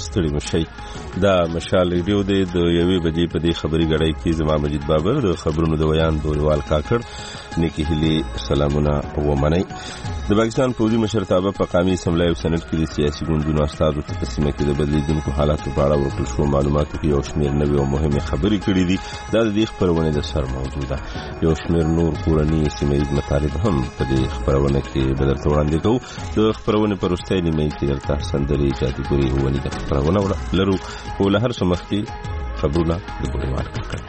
ستړي مشئ. دا مشال ریډیو دی د 1 بجې په دې خبري غړۍ کې زما مجید بابر د خبرونو د ویان دوریوال کاکړ نیکی هلی سلامونه ومنئ. د پاکستان فوجي مشرتابه په قومي اسمبلی او سېنات کې د سیاسي ګوندونو استازو ته په سیمه کې د بدلیدونکو حالاتو په اړه ورکړل شو معلوماتو کې یو شمېر نوې او مهمې خبرې کړې دي. دا د دې خبرونه د سر موضوع ده. یو شمېر نور کورني سیمه‌یز مطالب هم په دې خبرونه کې بدلته وړاندې کوو. د خبرونه پر وروستۍ نیمه کې درته سندرې جادوګري هونې د خبرونه لرو او له هر څه مخکې خبرونه د ګورېوال کړو.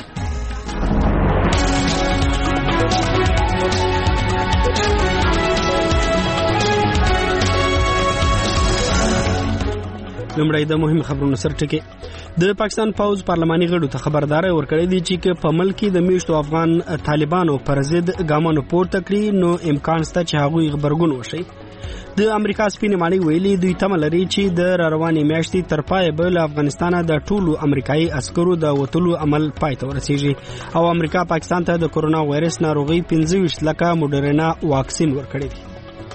لومړی د مهم خبرونو سرټکی. د پاکستان فوج پارلماني غړو ته خبرداري ورکړې دي چې په ملک کې د میشتو افغان طالبانو پر ضد ګامونو پورته کړي نو امکان شته چې هغوی خبرګون وشي. د امریکا سپینې ماڼۍ ویلي دوی تمه لري چې د روانې میاشتې تر پایه به له افغانستانه د ټولو امریکایي عسکرو د وتلو عمل پای ته ورسیږي او امریکا پاکستان ته د کورونا وایرس ناروغي 25 لکه موډرنا واکسین ورکړي دي.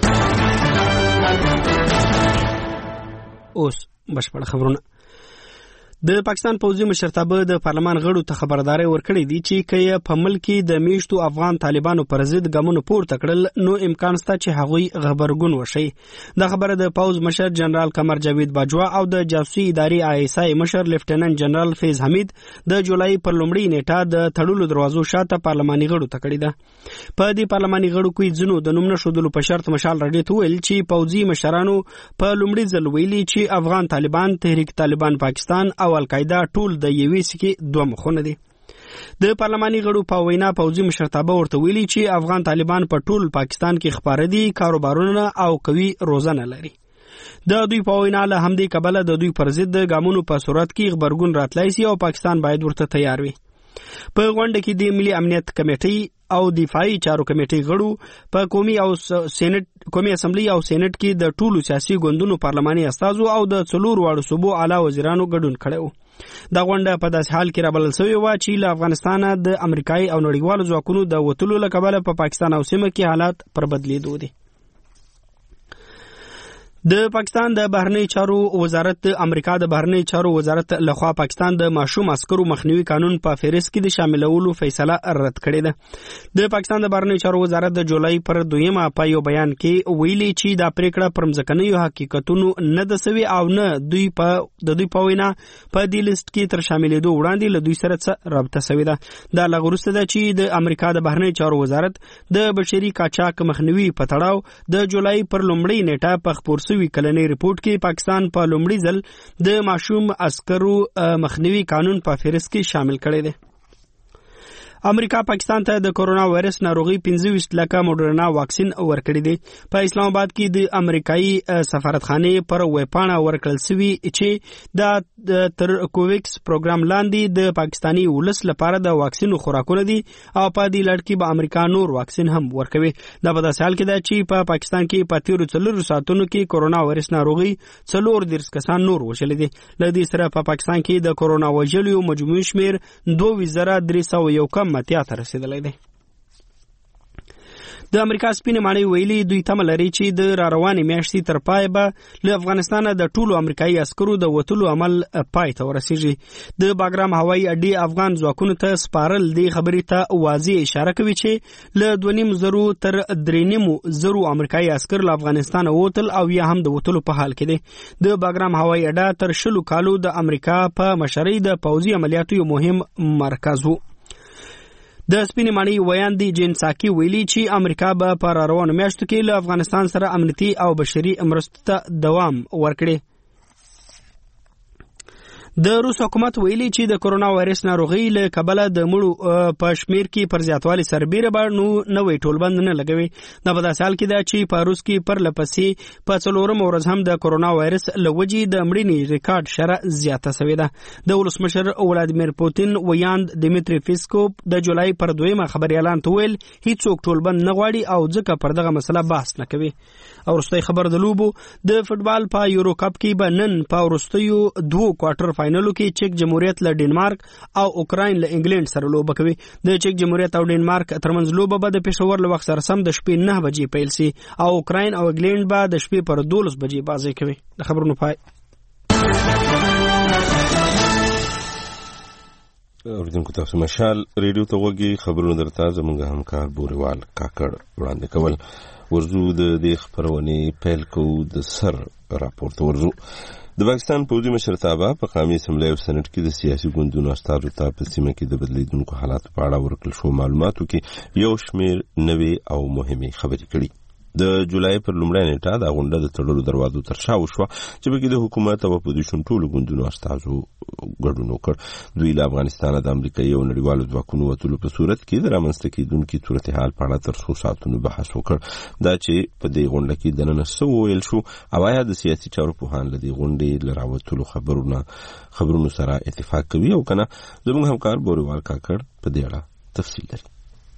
اوس بشپړ خبرونه. د پاکستان فوجي مشرتابه د پارلمان غړو ته خبرداري ورکړې دي چې کله په ملک کې د میشتو افغان طالبانو پر ضد ګامونو پورته کړل نو امکان شته چې هغوی خبرګون وشي. دا خبره د فوج مشر جنرال قمر جاوید باجوا او د جاسوسي ادارې ISI مشر لیفټیننټ جنرال فیض حمید د جولای پر لومړۍ نیټه د تړلو دروازو شاته پارلماني غړو ته کړې ده. په دې پارلماني غړو کې ځینو د نوم نشودلو په شرط مشال راډیو ته ویل چې فوجي مشرانو په لومړي ځل ویلي چې افغان طالبان تحریک طالبان پاکستان او القاعده ټول د یوې سکې دوه مخونه دي. د پارلماني غړو په وینا فوجي مشرتابه ورته ویلي چې افغان طالبان په ټول پاکستان کې خپاره دي، کاروبارونه او قوي روزنه لري. د دوی په وینا له همدې کبله د دوی پر ضد ګامونو په صورت کې خبرګون راتلای شي او پاکستان باید ورته تیار وي. په غونډه کې د ملي امنیت کمیټې او دفاعي چارو کمیټې غړو په قومي اسمبلی او سېنات کې د ټولو سیاسي ګوندونو پارلماني استازو او د 4 واړو صوبو اعلی وزیرانو ګډون کړو. دا غونډه په داسې حال کې رابلل شوې وه چې له افغانستانه د امریکایي او نړیوالو ځواکونو د وتلو له کبله په پاکستان او سیمه کې حالات پر بدلیدو دي. د پاکستان د بهرنی چارو وزارت د امریکا د بهرنی چارو وزارت لخوا پاکستان د ماشوم عسکرو مخنیوي قانون په فهرست کې د شاملولو فیصله رد کړې ده. د پاکستان د بهرنی چارو وزارت د جولای پر 2 په یو بیان کې ویلي چې دا پریکړه پر مځکنیو حقیقتونو نه د سوي او نه دوی په وینا په دې لیست کې تر شاملېدو وړاندې له دوی سره څه رابطه سوي ده. دا لغورسته ده چې د امریکا د بهرنی چارو وزارت د بشري قاچاق مخنیوي په تړاو د جولای پر لومړۍ نیټه په خبر کلنی ریپورت کې پاکستان په لومړي ځل د ماشوم عسکرو مخنیوي قانون په فهرست کې شامل کړی دی. امریکا پاکستان ته د کورونا وایرس ناروغي 25 لکه موډرنا واکسین ورکړی دی. په اسلام آباد کې د امریکایي سفارتخانې پر ویبپاڼه ورکړل شوی چې د تر کوویکس پروګرام لاندې د پاکستانی ولس لپاره د واکسینو خوراکونه دي او په دې لړ کې به امریکا نور واکسین هم ورکوي. دا په داسې حال کې ده چې په پاکستان کې په تیرو 4 ساعتونو کې کورونا وایرس ناروغي 14 کسان نور وشلې دي. له دې سره په پاکستان کې د کورونا وژلو مجموعي شمیر 2301 کم متیا ته رسیدلی دی. د امریکا سپینې ماڼۍ ویلي دوی تمه لري چې د راروانې میاشتې تر پایه به له افغانستانه د ټولو امریکایي عسکرو د وتلو عمل پای ته ورسیږي. د باګرام هوایي اډې افغان ځواکونو ته سپارل دې خبرې ته واضح اشاره کوي چې له 2.5 تر 3.5 امریکایي عسکر له افغانستانه وتل او یا هم د وتلو په حال کې دي. د باګرام هوایي اډه تر 20 کالو د امریکا په مشرۍ د پوځي عملیاتو یو مهم مرکز و. د سپینې ماڼۍ ویاندې جین ساکي ویلي چې امریکا به په راروانو میاشتو کې له افغانستان سره امنیتي او بشري مرستو ته دوام ورکړي. د روس حکومت ویلي چې د کورونا وایرس ناروغي له کبله د مړو په شمیر کې پر زیاتوالي سربیره به نوې ټولبند نه لګوي. دا په داسې حال کې ده چې په روس کې پر لپسې په 4 ورځ هم د کورونا وایرس له وجې د مړینې ریکارډ شره زیاته شوې ده. د ولسمشر ولادیمیر پوتین ویاند دمیتری پیسکوف د جولای پر 2 خبري اعلان ته ویل هیڅوک ټولبند نه غواړي او ځکه پر دغه مسله بحث نه کوي. او وروستۍ خبر د لوبو د فوټبال په یورو کپ کې به نن په وروستیو 2 کوارټر فاینلو کې چک جمهوریت له ډنمارک او اوکراین له انګلند سره لوبه کوي. د چک جمهوریت او ډنمارک ترمنځ لوبه به د پېښور له وخت سره سم د شپې 9 بجې پیل شي او اوکراین او انګلند به د شپې پر 12 بجې بازي کوي. د خبرونو پای اوریدونکو تاسو مشال ریډیو ته وګورئ خبرونه درته زموږ همکار بوريوال کاکړ وړاندې کول. ورزو د دې خبرونه پیل کوو د سر راپورته ورزو. د پاکستان پوځي مشرتابه په قومي اسمبلی او سېنات کې د سیاسي ګوندونو استازو ته په سیمه کې د بدلیدونکو حالاتو په اړه ورکړل شو معلوماتو کې یو شمېر نوې او مهمې خبرې کړي. د جولای پر لومړۍ نیټه د غونډه د تړلو دروازو تر شا وشوه چې پکې د حکومت او اپوزیشن ټولو ګوندونو استازو ګډون وکړ. دوی له افغانستان د امریکایي او نړیوالو ځواکونو وتلو په صورت کې د رامنځته کېدونکي صورتحال په اړه تر څو ساعتونو بحث وکړ. دا چې په دې غونډه کې دننه څه وویل شو او آیا د سیاسي چارو پوهان له دې غونډې له راوتلو خبرونو سره اتفاق کوي او کنه زموږ همکار بوريوال کاکړ په دې اړه تفصیل لري.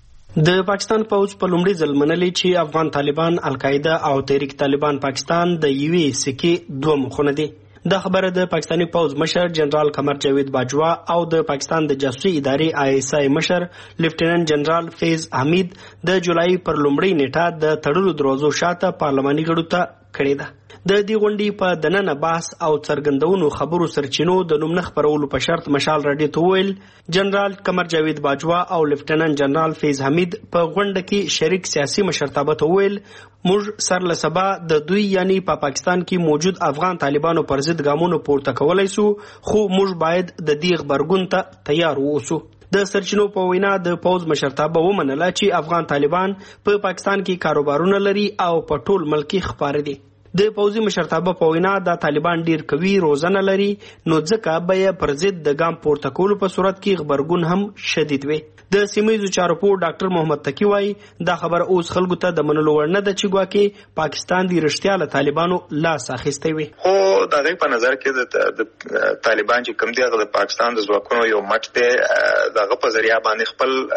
د پاکستان پوځ په لومړي ځل منلي چې افغان طالبان، القاعده او تحریک طالبان پاکستان د یوې سکې دوه مخونه دي. دا خبره د پاکستاني پوځ مشر جنرال قمر جاوید باجوا او د پاکستان د جاسوسي ادارې ISI مشر لیفټیننټ جنرال فیض حمید د جولای پر لومړۍ نیټه د تړلو دروازو شاته پارلماني غړو ته کړې ده. د دې غونډې په دننه بحث او څرګندونو خبرو سرچینو د نوم نه خبرولو په شرط مشال راډیو ته ویل جنرال قمر جاوید باجوا او لیفټیننټ جنرال فیض حمید په غونډه کې شریک سیاسي مشرتابه ته ویل موږ سر له سبا د دوی یعنی په پاکستان کې موجود افغان طالبانو پر ضد ګامونو پورته کولای سو، خو موږ باید د دې غبرګون ته تیار ووسو. د سرچینو په وینا د پوز مشرتابه ومنله چې افغان طالبان په پاکستان کې کاروبارونه لري او په ټول ملک خپاره دي. د پوځي مشرتابه په وینا د طالبان ډیر قوي روزنه لري، نو ځکه به پر ضد د ګام پورته کولو په صورت کې غبرګون هم شدید وي. د سیمایي چارو په ډاکټر محمد تقی وای دا خبر اوس خلکو ته د منلو وړ نه ده چې ګواکې پاکستان دی رښتیا له طالبانو لاس اخیستی وي. خو د هغې په نظر کې د طالبان چې کوم دی هغه د پاکستان د ځواکونو یو مټ دی، د هغه په ذریعه باندې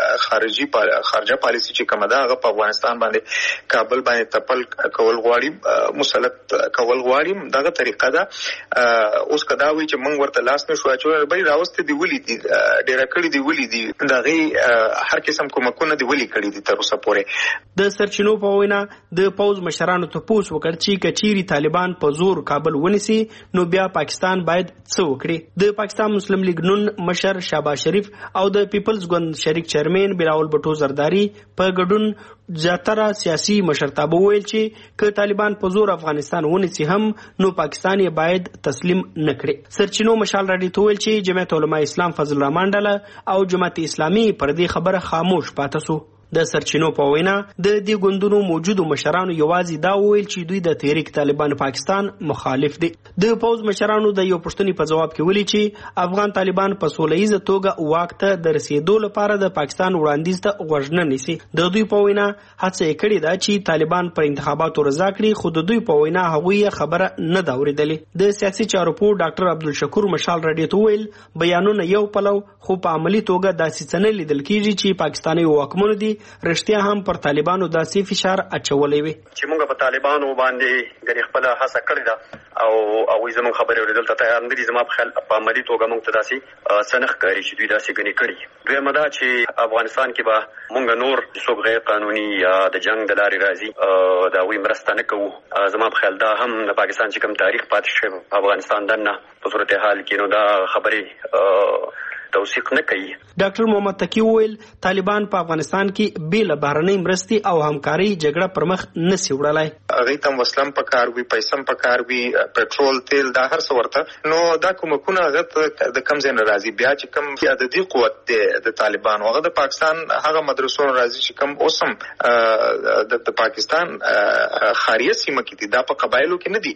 خپل خارجه پالیسي چې کومه ده هغه په افغانستان باندې کابل باندې تپل کول غواړي، کول غواړي. دغه طریقه ده. اوس کدا وی چې موږ ورته لاس نه شو اچول، بل راوستي دی ولې دي ډیر کړي دی ولې دي دغه هر قسم کومکونه دی ولې کړي دي تر اوسه پورې. د سرچینو په وینا د پوز مشرانو ته پوس وکړ چې کچيري طالبان په زور کابل ونیسي نو بیا پاکستان باید څه وکړي. د پاکستان مسلم لیگ نون مشر شهباز شریف او د پیپلز ګوند شریک چیرمن بلاول بټو زرداری په ګډون زیاتره سیاسي مشرتابه ویل چې که طالبان په زور افغانستان ونیسي هم نو پاکستان یې باید تسلیم نکړي. سرچینو مشال راډیو ته ویل چې جمعیت علماء اسلام فضل الرحمن ډله او جماعت اسلامي پر دې خبره خاموش پاتې سو. د سرچینو په وینا د دې ګوندونو موجودو مشرانو یوازې دا ویل چې دوی د تحریک طالبان پاکستان مخالف دي. د پوز مشرانو د یو پښتني په جواب کې ویلي چې افغان طالبان په سولهییزه توګه واک ته د رسیدو لپاره د پاکستان وړاندیز ته غوږ نه نیسي. د دوی په وینا هڅه یې کړې ده چې طالبان پر انتخاباتو رضا کړي، خو د دوی په وینا هغوی خبره نه دا اورېدلې. د سیاسي چارو په ډاکټر عبدالشکور مشال راډیو ته ویل بیانونه یو پلو، خو په عملی توګه داسې څه نه لیدل کېږي چې پاکستاني واکمنو دي رښتیا هم پر طالبانو داسې فشار اچولی وي چې موږ په طالبانو باندې ګنې خپل هڅه کړې ده او هغوی زموږ خبرې اورېدل ته تیار نه دي. زما په خیال په عملي توګه موږ ته داسې څه نه ښکاري چې دوی داسې ګنې کړي. دویمه دا چې افغانستان کې به موږ نور څوک غیر قانوني یا د جنګ د لارې راځي د هغوی مرسته نه کوو. زما په خیال دا هم د پاکستان چې کوم تاریخ پاتې شوی په افغانستان دننه په صورتحال کې نو دا خبرې توثیق نه کوي. ډاکټر محمد تقی ویل طالبان په افغانستان کې بېله بهرنۍ مرستې او همکارۍ جګړه پر مخ نسي وړلی. هغوی ته وسلم پکار وي، پیسه هم پکار وي، پټرول، تیل، دا هر څه ورته. نو دا کومکونه هغه د کوم ځای نه راځي؟ بیا چې کوم عددي قوت دی د طالبانو هغه د پاکستان هغه مدرسو نه راځي چې کوم اوس هم د پاکستان خاریه سیمه کې دي، دا په قبایلو کې نه دي.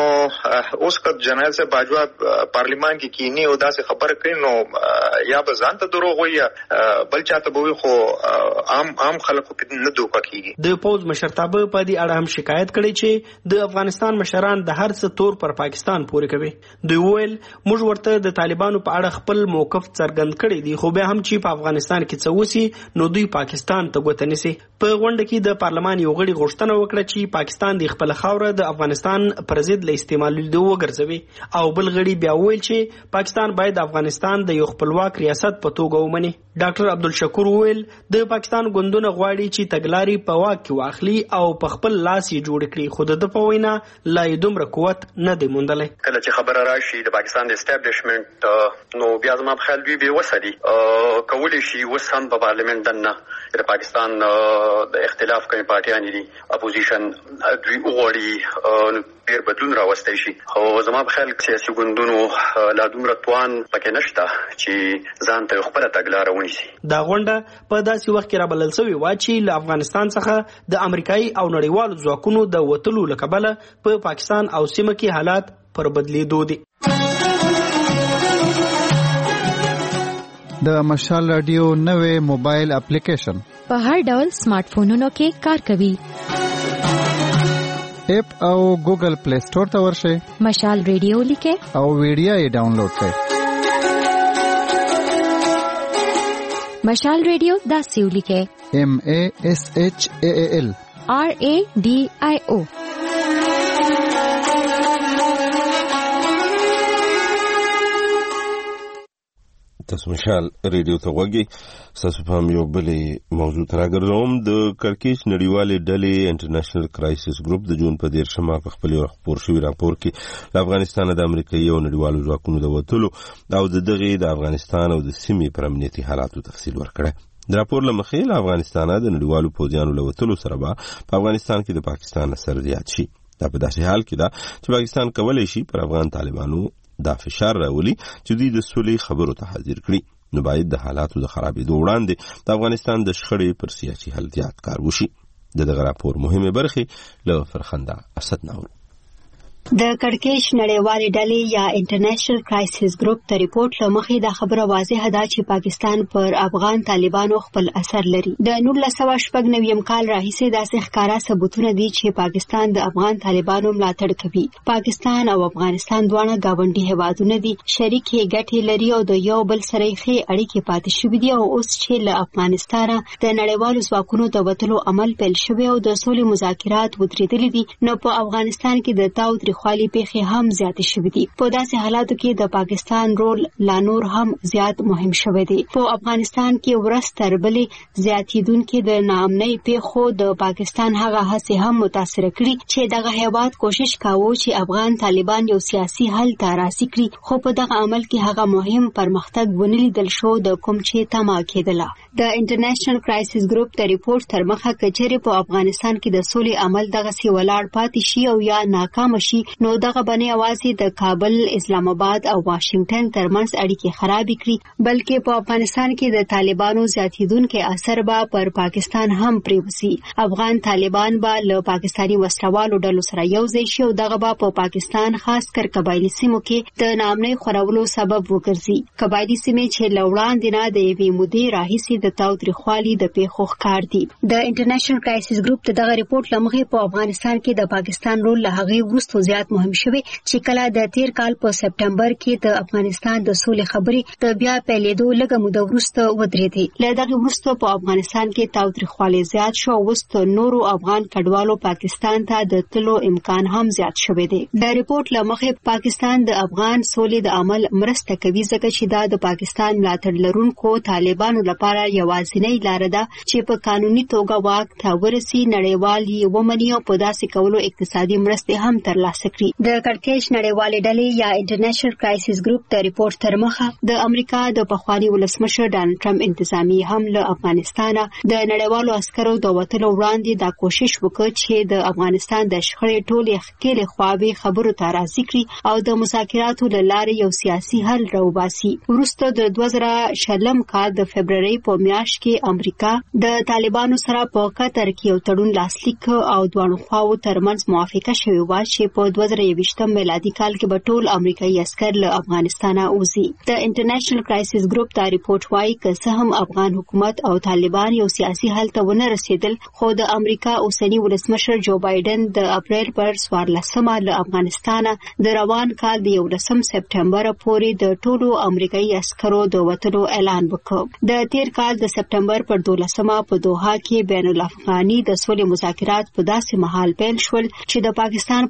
نو اوس که جنرال صاحب باجوا پارلیمان کې کینی او داسې خبره کوي نو یا به ځان ته دروغ وي یا بل چاته به وي، خو عام خلکو کې نه دوکه کېږي. د پوځ مشرتابه په دې اړه هم شکایت کړی چې د افغانستان مشران د هر څه تور پر پاکستان پورې کوي. دوی ویل موږ ورته د طالبانو په اړه خپل موقف څرګند کړی دی، خو بیا هم چې په افغانستان کې څه وسی نو دوی پاکستان ته ګوته نیسي. په غونډه کې د پارلمان یو غړي غوښتنه وکړه چې پاکستان د خپل خاوره د افغانستان پر ضد له استعمالولو وګرځوي، او بل غړي بیا ویل چې پاکستان باید افغانستان د یو خپلواک خپلواک ریاست په توګه ومني. ډاکټر عبدالشکور وویل د پاکستان ګوندونه غواړي چې تګلارې په واک کې واخلي او په خپل لاس یې جوړ کړي، خو د په وینا لا یې دومره قوت نه دی موندلی. کله چې خبره راشي د پاکستان د اسټابلیشمنت نو بیا زما په خیال دوی بې وسه دي، کولی شي اوس هم په پارلیمنت دننه د پاکستان د اختلاف کومې پارټیانې دي اپوزیشن دوی وغواړي ډېر بدلون راوستی شي، خو زما په خیال سیاسي ګوندونو لا دومره توان پکې نشته چې ځان ته خپله تګلاره ونیسي. دا غونډه په داسې وخت کې رابلل سوې وه چې له افغانستان څخه د امریکایي او نړیوالو ځواکونو د وتلو له کبله په پاکستان او سیمه کې حالات پر بدلېدو دي. د مشال رادیو نوې موبایل اپلیکیشن په هر ډول سمارټ فونونو کې کار کوي. اپ او ګوګل پلی سٹور ته ورشئ، مشال رادیو لیکئ او ویډیو یې ډاونلوډ کړئ. مشال رادیو داسې ولیکئ MASHAAL RADIO. تاسو مشال ریډیو ته غوږی. تاسو په یو بلې موضوع ته راګرځوم. د کړکېچ نړیوالې ډلې انټرنیشنل کرایسس ګروپ د جون په 13 په خپل خپور شوي راپور کې له افغانستان د امریکایي او نړیوالو ځواکونو د وتلو او د دغې د افغانستان او د سیمې پر امنیتي حالاتو تفصیل ورکړی. د راپور له مخې له افغانستانه د نړیوالو پوځیانو له وتلو سره به په افغانستان کې د پاکستان اثر زیات شي. دا په داسې حال کې ده چې پاکستان کولی شي پر افغان طالبانو دا فشار راولي چې دوی د سولې خبرو ته حاضر کړي. نو باید د حالاتو د خرابېدو وړاندې د افغانستان د شخړې پر سیاسي حل زیات کار وشي. دغه راپور مهمه برخې له فرخنده اسد ناول. د کړکېچ نړیوالې ډلې یا انټرنیشنل کرایسس ګروپ ته ریپورت له مخې دا خبره واضحه ده چې پاکستان پر افغان طالبانو خپل اثر لري. د 1999 کال راهیسې داسې ښکارا ثبوتونه دي چې پاکستان د افغان طالبانو ملاتړ کوي. پاکستان او افغانستان دواړه گاونډي هیوادونه دي، شریکې ګټې لري او د یو بل سره ښې اړیکې پاتې شوې دي. او اوس چې له افغانستانه د نړیوالو ځواکونو د وتلو عمل پیل شوی او د سولې مذاکرات ودرېدلي دي، نو په افغانستان کې د تاوتریخوالي پیښې هم زیاتې شوې دي. په داسې حالاتو کې د پاکستان رول لا نور هم زیات مهم شوی دی. په افغانستان کې ورځ تر بلې زیاتېدونکې د ناامنۍ پیښو د پاکستان هغه هڅې هم متاثره کړي چې دغه هیواد کوشش کاوه چې افغان طالبان یو سیاسي حل ته راسي کړي، خو په دغه عمل کې هغه مهم پرمختګ ونه لیدل شو د کوم چې تمه کېدله. د انټرنیشنل کرایسس ګروپ د ریپورت تر مخه کچېرې په افغانستان کې د سولې عمل دغسې ولاړ پاتې شي او یا ناکام شي، نو دغه بنې اوازې د کابل، اسلام آباد او واشنگټن ترمنځ اړیکې خراب کړي، بلکې په افغانستان کې د طالبانو زیاتېدونکي اثر به پر پاکستان هم پریوزي. افغان طالبان به له پاکستاني وسلوالو ډلو سره یوځای شي او دغه به په پاکستان خاص کر قبایلي سیمو کې د ناامنۍ خورولو سبب وګرځي. قبایلي سیمې چې له وړاندې نه د یوې مودې راهیسې د تاوتریخوالي د پیښو ښکار دي. د انټرنیشنل کرایسس ګروپ ته دغه ریپورت له مخې په افغانستان کې د پاکستان رول له هغې وروسته زیات مهم شوی چې کله د تیر کال په سپټمبر کې د افغانستان د سولې خبرې د بیا پیلېدو لږه موده وروسته ودرېدې. له دغه وروسته په افغانستان کې تاوتریخوالی زیات شو او اوس د نورو افغان کډوالو پاکستان ته د تلو امکان هم زیات شوی دی. د ریپورت له مخې پاکستان د افغان سولې د عمل مرسته کوي ځکه چې دا د پاکستان ملاتړ لرونکو طالبانو لپاره یوازینۍ لاره ده چې په قانوني توګه واک ته ورسي، نړیوال یې ومني او په داسې کولو اقتصادي مرستې هم ترلاسه کړي. د کړکېچ نړیوالې ډلې یا انټرنیشنل کرایسس ګروپ د ریپورت تر مخه د امریکا د پخواني ولسمشر ډانلډ ټرمپ انتظامیه هم له افغانستانه د نړیوالو عسکرو د وتلو وړاندې دا کوشش وکړ چې د افغانستان د شخړې ټولې ښکېلې خواوې خبرو ته راضي کړي او د مذاکراتو له لارې یو سیاسي حل راوباسي. وروسته د 2020 کال د فبرورۍ په میاشت کې امریکا د طالبانو سره په قطر کې یو تړون لاسلیک او دواړو خواوو ترمنځ موافقه شوې وه چې په 2023 میلادي کال کې به ټول امریکایي عسکر له افغانستانه وځي. د انټرنیشنل کرایسس ګروپ دا ریپورت وايي که څه هم افغان حکومت او طالبان یو سیاسي حل ته ونه رسیدل، خو د امریکا اوسنی ولسمشر جو بایدن د اپریل پر 14 له افغانستانه د روان کال د 11 سپټمبر پورې د ټولو امریکایي عسکرو د وتلو اعلان وکړ. د تیر کال د سپټمبر پر 12 په دوحه کې بین الافغاني د سولې مذاکرات په داسې مهال پیل شول چې د پاکستان پوځي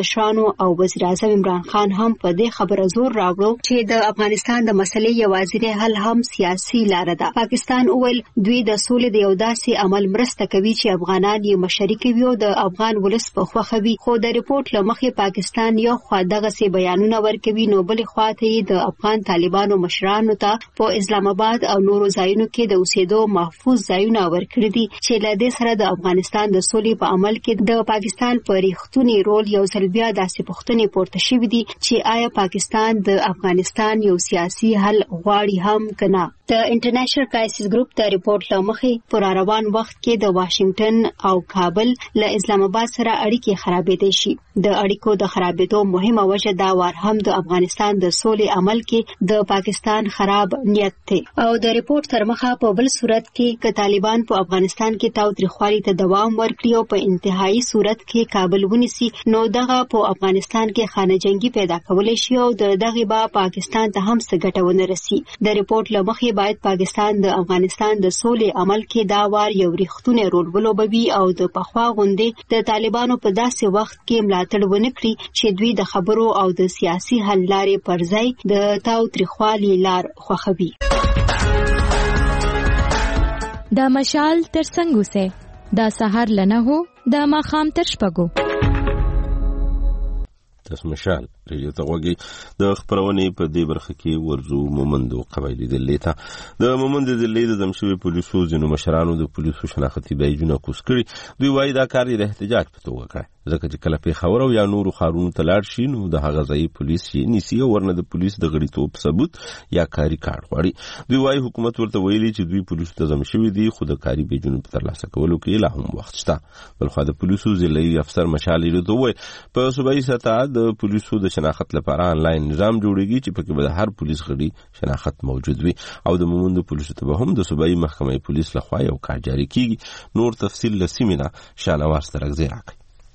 مشرانو او وزیر اعظم عمران خان هم په دې خبره زور راوړو چې د افغانستان د مسلې یوازینی حل هم سیاسي لار ده. پاکستان وویل دوی د سولې د یو داسې عمل مرسته کوي چې افغانان یې مشرک وي او د افغان ولس په خوښه وي، خو د ریپورت له مخې پاکستان یو خوا دغسې بیانونه ورکوي نو بلې خوا ته یې د افغان طالبانو مشرانو ته په اسلام آباد او نورو ځایونو کې د اوسېدو محفوظ ځایونه ورکړي دي چې له دې سره د افغانستان د سولې په عمل کې د پاکستان په ریښتوني رول یو ځل بیا داسې پوښتنې پورته شوې دي چې آیا پاکستان د افغانستان یو سیاسي حل غواړي هم که نه. د انټرنیشنل کرایسس ګروپ د ریپورت له مخې پر روان وخت کې د واشنگټن او کابل له اسلام آباد سره اړیکې خرابېدای شي. د اړیکو د خرابېدو مهمه وجه دا وار هم د افغانستان د سولې عمل کې د پاکستان خراب نیت دی او د ریپورت تر مخه په بل صورت کې که طالبان په افغانستان کې تاوتریخوالي ته دوام ورکړي او په انتهایی صورت کې کابل ونیسي نو دغه په افغانستان کې خانه جنگي پیدا کولی شي او دغه به پاکستان ته هم څه ګټه ونه رسي. د ریپورت له مخې باید پاکستان د افغانستان د سولې عمل کې دا وار یو ریښتونی رول ولوبوي او د پخوا غوندې د طالبانو په داسې وخت کې ملاتړ ونه کړي چې دوی د خبرو او د سیاسي حل لارې پر ځای د تاوتریخوالي لار خوښوي. دا مشال تر څنګه سه دا سحر لنه هو دا ماخام تر شپږو تاسو مشال ریډیو ته وګورئ. د خبرونې په دې برخه کې ورزو مومندو قبایلی دلې ته د مومند دلې د زمشوي پولیسو ځینو مشرانو د پولیسو شناختی بیجونه کوس کړي. دوی وایي دا کار د احتجاج په توګه کړی ځکه چې کله پیښور او یا نورو ښارونو ته لاړ شي نو د هغه ځای پولیس یې نیسي او ورنه د پولیس د غړیتوب ثبوت یا کاري کارت غواړي. دوی وایي حکومت ورته ویلي چې دوی پولیسو ته زمشوي دي خو د کاري بیجونو په ترلاسه کولو کې لا هم وخت شته. بلخوا د پولیسو ضلعي افسر مشال ریډیو ته وویل په صوبایي سطح د پولیسو د شناخت لپاره آنلاین نظام جوړیږي چې پکې به د هر پولیس غړي شناخت موجود وي او د مومندو پولیسو ته به هم د صوبایي محکمې پولیس لخوا یو کار جاري کیږي. نور تفصیل لسیمینا شانواز ترغزی راکړي.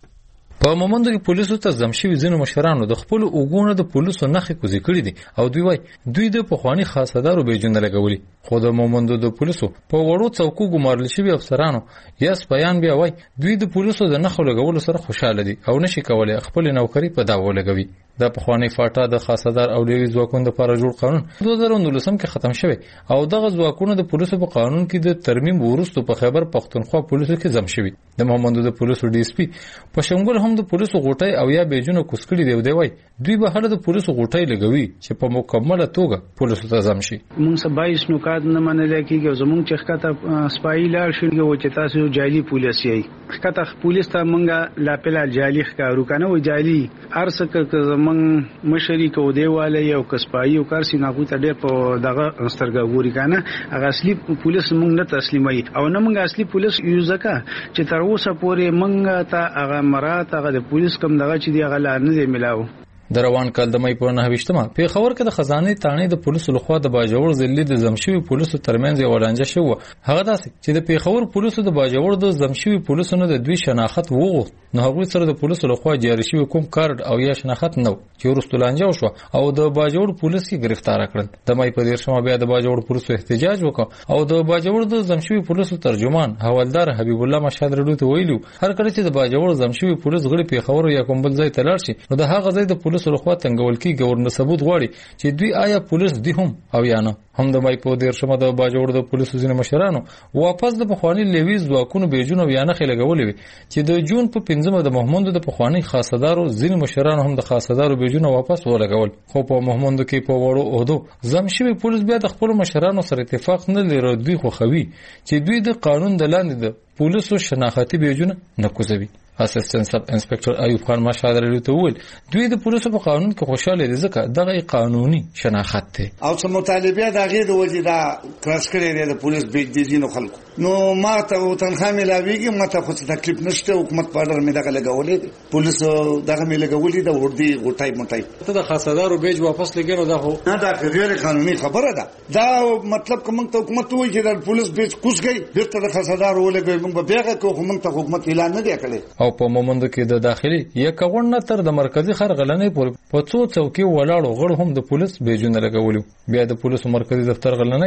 په مومندو کې پولیسو ته زمشوي ځینو مشرانو د خپل اوګونو د پولیسو نخې کوزي کړې دي او دوی وایي دوی د پخوانی خاصدارو بیجونه لګولي خو د مومندو د پولیسو په وړو څوکو ګمارل شوي افسرانو یا سپایان بیا وایي دوی د پولیسو د نخو لګولو سره خوشاله دي او نشي کولای خپل نوکری په داو لګوي. د پخوانی فاټا د خاصدار او لوی ځواکونو لپاره جوړ قانون 2019 کې ختم شوی او دغه ځواکونو د پولیسو په قانون کې د ترمیم وروسته په خیبر پختونخوا پولیسو کې ضم شوی. د مومندو د پولیسو ډي اس پی په شمول هم د پولیسو غوټي او یا بیجونه کوسکړي دی وای دوی به هله د پولیسو غوټي لګوي چې په مکمله توګه پولیسو ته ضم شي. موږ 22 نکات نه منل کېږي زموږ چې ښکته سپایي لار شوی او چې تاسو جالي پولیس یې ښکته پولیس ته موږ لا پلا جالي ښکارو کنه و جالي ارسکه زموږ مشري کو دیواله یو کسپایي او کار سیناغو ته ډېر په دغه سترګوري کنه هغه اصلي پولیس موږ نه تسلیمای او نه موږ اصلي پولیس یو ځکه چې تر اوسه پورې موږ ته هغه مراد هغه د پولیس کوم دغه چې دی هغه لار نه دی ملاو. د روان کال د مې په 9مه پیښور کې د خزانه تانې د پولیسو لخوا د باجوړ ضلع د زمشوي پولیسو ترمنځ یو لانجه شو. هغه داسې چې د پیښور پولیسو د باجوړ د زمشوي پولیسو نه د دوی شناخت وغوښت نو هغه سره د پولیسو لخوا جاری شوی کوم کارت او یا شناخت نو چې ورستو لانجه وشو او د باجوړ پولیس یې گرفتار کړل. د مې په 10مه بیا د باجوړ پولیسو احتجاج وکړ او د باجوړ د زمشوي پولیسو ترجمان حوالدار حبیب الله مشهد رډو ته ویلو هر کله چې د باجوړ زمشوي پولیس غړي پیښور یا کوم بل ځای ته لاړ شي نو د هغه ځای د پولیسو لخوا تنګول کی گورنر ثبوت غواړي چې دوی آیا پولیس دي هم او یا نه. هم د مې په 10مه د باجوړ د پولیسو ځینې مشرانو واپس د پخوانی لیوي ځواکونو بیجونه یا نه خلګولې چې د جون په 15مه د محمود د پخوانی خاصدارو ځینې مشرانو هم د خاصدارو بیجونه واپس ولګول خو په محمود کې په وړو عہدو زمشوي پولیس بیا د خپل مشرانو سره اتفاق نه لري. دوی خو خوي چې دوی د قانون د لاندې د پولیسو شناختی بیجونه نه کوزوي. اسسټنټ سب انسپکټر ایوب خان مشهد لري ته ویل دوی د پولیسو په قانون کې خوشاله دي ځکه دغه قانوني شناخت دی او څه مطالبه دغه د وجې دا کراس کړی دی د پولیس بیج دي ځینو خلکو نو ما ته تنخواه ملاویږي ما ته خو تکلیف نشته حکومت په اړه مې دغه لګولې دي پولیسو دغه مې لګولې د وردی غټای مټای ته د خاصدارو بیج واپس لګینو دا خو نه دا غیر قانوني خبره ده. دا مطلب کوم ته حکومت وایي چې د پولیس بیج کوسګي بیرته د خاصدارو ولګوي موږ به بیاګه کو حکومت ته حکومت اعلان نه دی کړی او په مومند کې د داخلي یک غونډه تر د مرکزی خرغلنې په څو څوکي ولاړو غړو هم د پولیس بیجونه لګولو. بیا د پولیسو مرکزی دفتر غلنې کې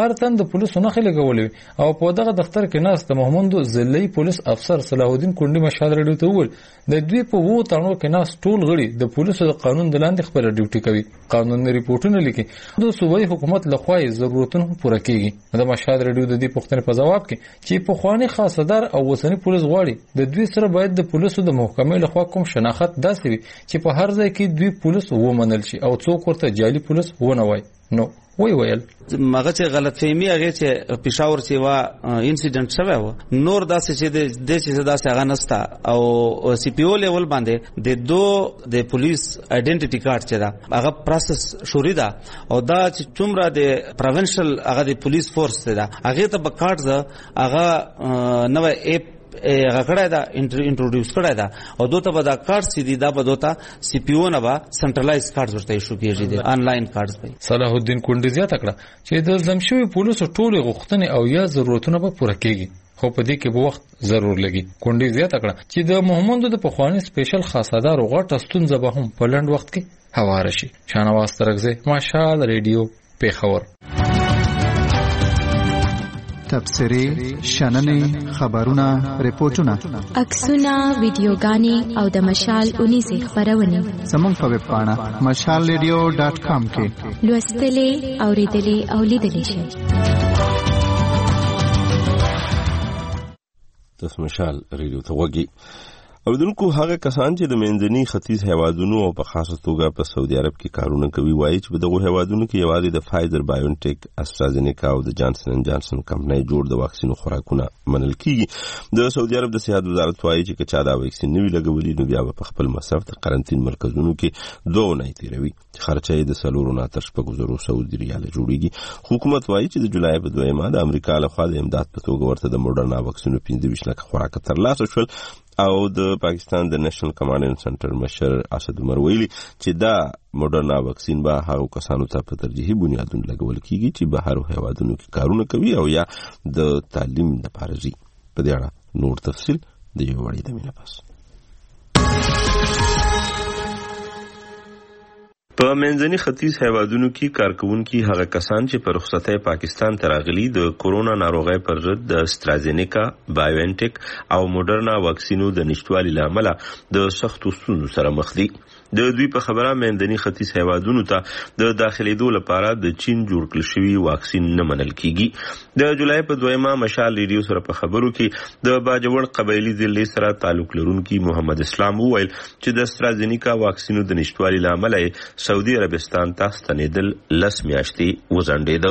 هر تن د پولیسو نخې لګولې او په دغه دفتر کې ناس د محمود ضلعي پولیس افسر صلاح الدین کونډي مشال رډیو ته وویل د دوی په وو تړو کې ناس ټول غړي د پولیسو د قانون د لاندې خپل ډیوټي کوي قانوني ریپورتونه لیکي د صوبایي حکومت لخوا ضرورتونه پوره کیږي د مشال رډیو د دې پوښتنې په جواب کې چې په خواني خاصدار او وسنی پولیس غواړي د دوی سره باید د پولیسو د محکمې لخوا کوم شناخت داسې وي چې په هر ځای کې دوی پولیس ومنل شي او څوک ورته جعلي پولیس ونه وای نو ویل مګه چې غلط فهمي هغه چې پېښور چې وا انسیډنټ شوی و نور داسې چې د چې داسې هغه نستا او سی پی او لیول باندې د د پولیس آیډنټیټي کارت چې دا هغه پروسس شوري دا او دا چې څومره د پروینشل هغه د پولیس فورس دا هغه ته په کارت هغه نو اپ غکړه دا انټروډیوس کړه دا او دوته به دا کارت سي دي دا به دوته سی پی او نه با سنټرلایز کارت ورته ایشو کیږي دي انلاین کارت به صلاح الدین کونډي زیاته کړه چې د زمشوي پولیسو ټولې غوښتنې او یا ضرورتونه به پوره کیږي خو په دې کې به وخت ضرور لګي کونډي زیاته کړه چې د محمود د پخوانی سپیشل خاصدار غټ ستونزه به هم په لند وخت کې هوار شي شانواز ترغزه ماشال ریډیو پیښور تبصری شننې خبرونه ریپورتونه عکسونه ویډیوګانې او د مشال 19 خبرونه زموږ په ویب پاڼه mashalradio.com کې لوستلې اوریدلې او لیدلې شئ. تاسو مشال ریډیو ته وګورئ. اوردونکو هغه کسان چې د منځني ختیځ هیوادونو او په خاصه توګه په سعودي عرب کې کارونه کوي وایي چې په دغه هیوادونو کې یوازې د فایزر بایونټیک استرازینیکا او د جانسن اینڈ جانسن کمپنۍ جوړ د واکسینو خوراکونه منل کیږي. د سعودي عرب د صحت وزارت وایي چې که چا دا واکسین نه وي لګولي نو بیا په خپل مصرف د قرنطین مرکزونو کې 2 اونۍ تیروي. خرچه یې د 4.9 سعودي ریال جوړیږي. حکومت وایي چې د جولای په 2 د امریکا لخوا د امداد په توګه ورته د موډرنا واکسینو 25 لک خوراک ترلاسه شول او د پاکستان د نېشنل کمانډ سنټر مشر اسد عمر ویلي چې دا موډرنا واکسین به هغه کسانو ته په ترجیحي بنیادونو لګول کیږي چې بهر هیوادونو کې کارونه کوي او یا د تعلیم لپاره ځي. په دې اړه نور تفصیل د یو وړي د مینه پاس. په منځني ختیځ هیوادونو کې کارکونکي هغه کسان چې په رخصتۍ پاکستان ته راغلي د کورونا ناروغۍ پر ضد د استرازینیکا بایوانټیک او موډرنا واکسینو د نشټوالي لامل د سختو ستونزو سره مخ دي. د دوی په خبره منځني ختیځ هیوادونو ته د داخليدو لپاره د چین جوړ کړل شوی واکسین نه منل کیږي. د جولای په 2 مشال ریډیو سره په خبرو کې د باجوړ قبایلی ضلع سره تعلق لرونکي محمد اسلام وویل چې د استرازینیکا واکسینو د نشټوالي لامل سعودي عربستان ته ستنېدل 10 میاشتې وځنډېده.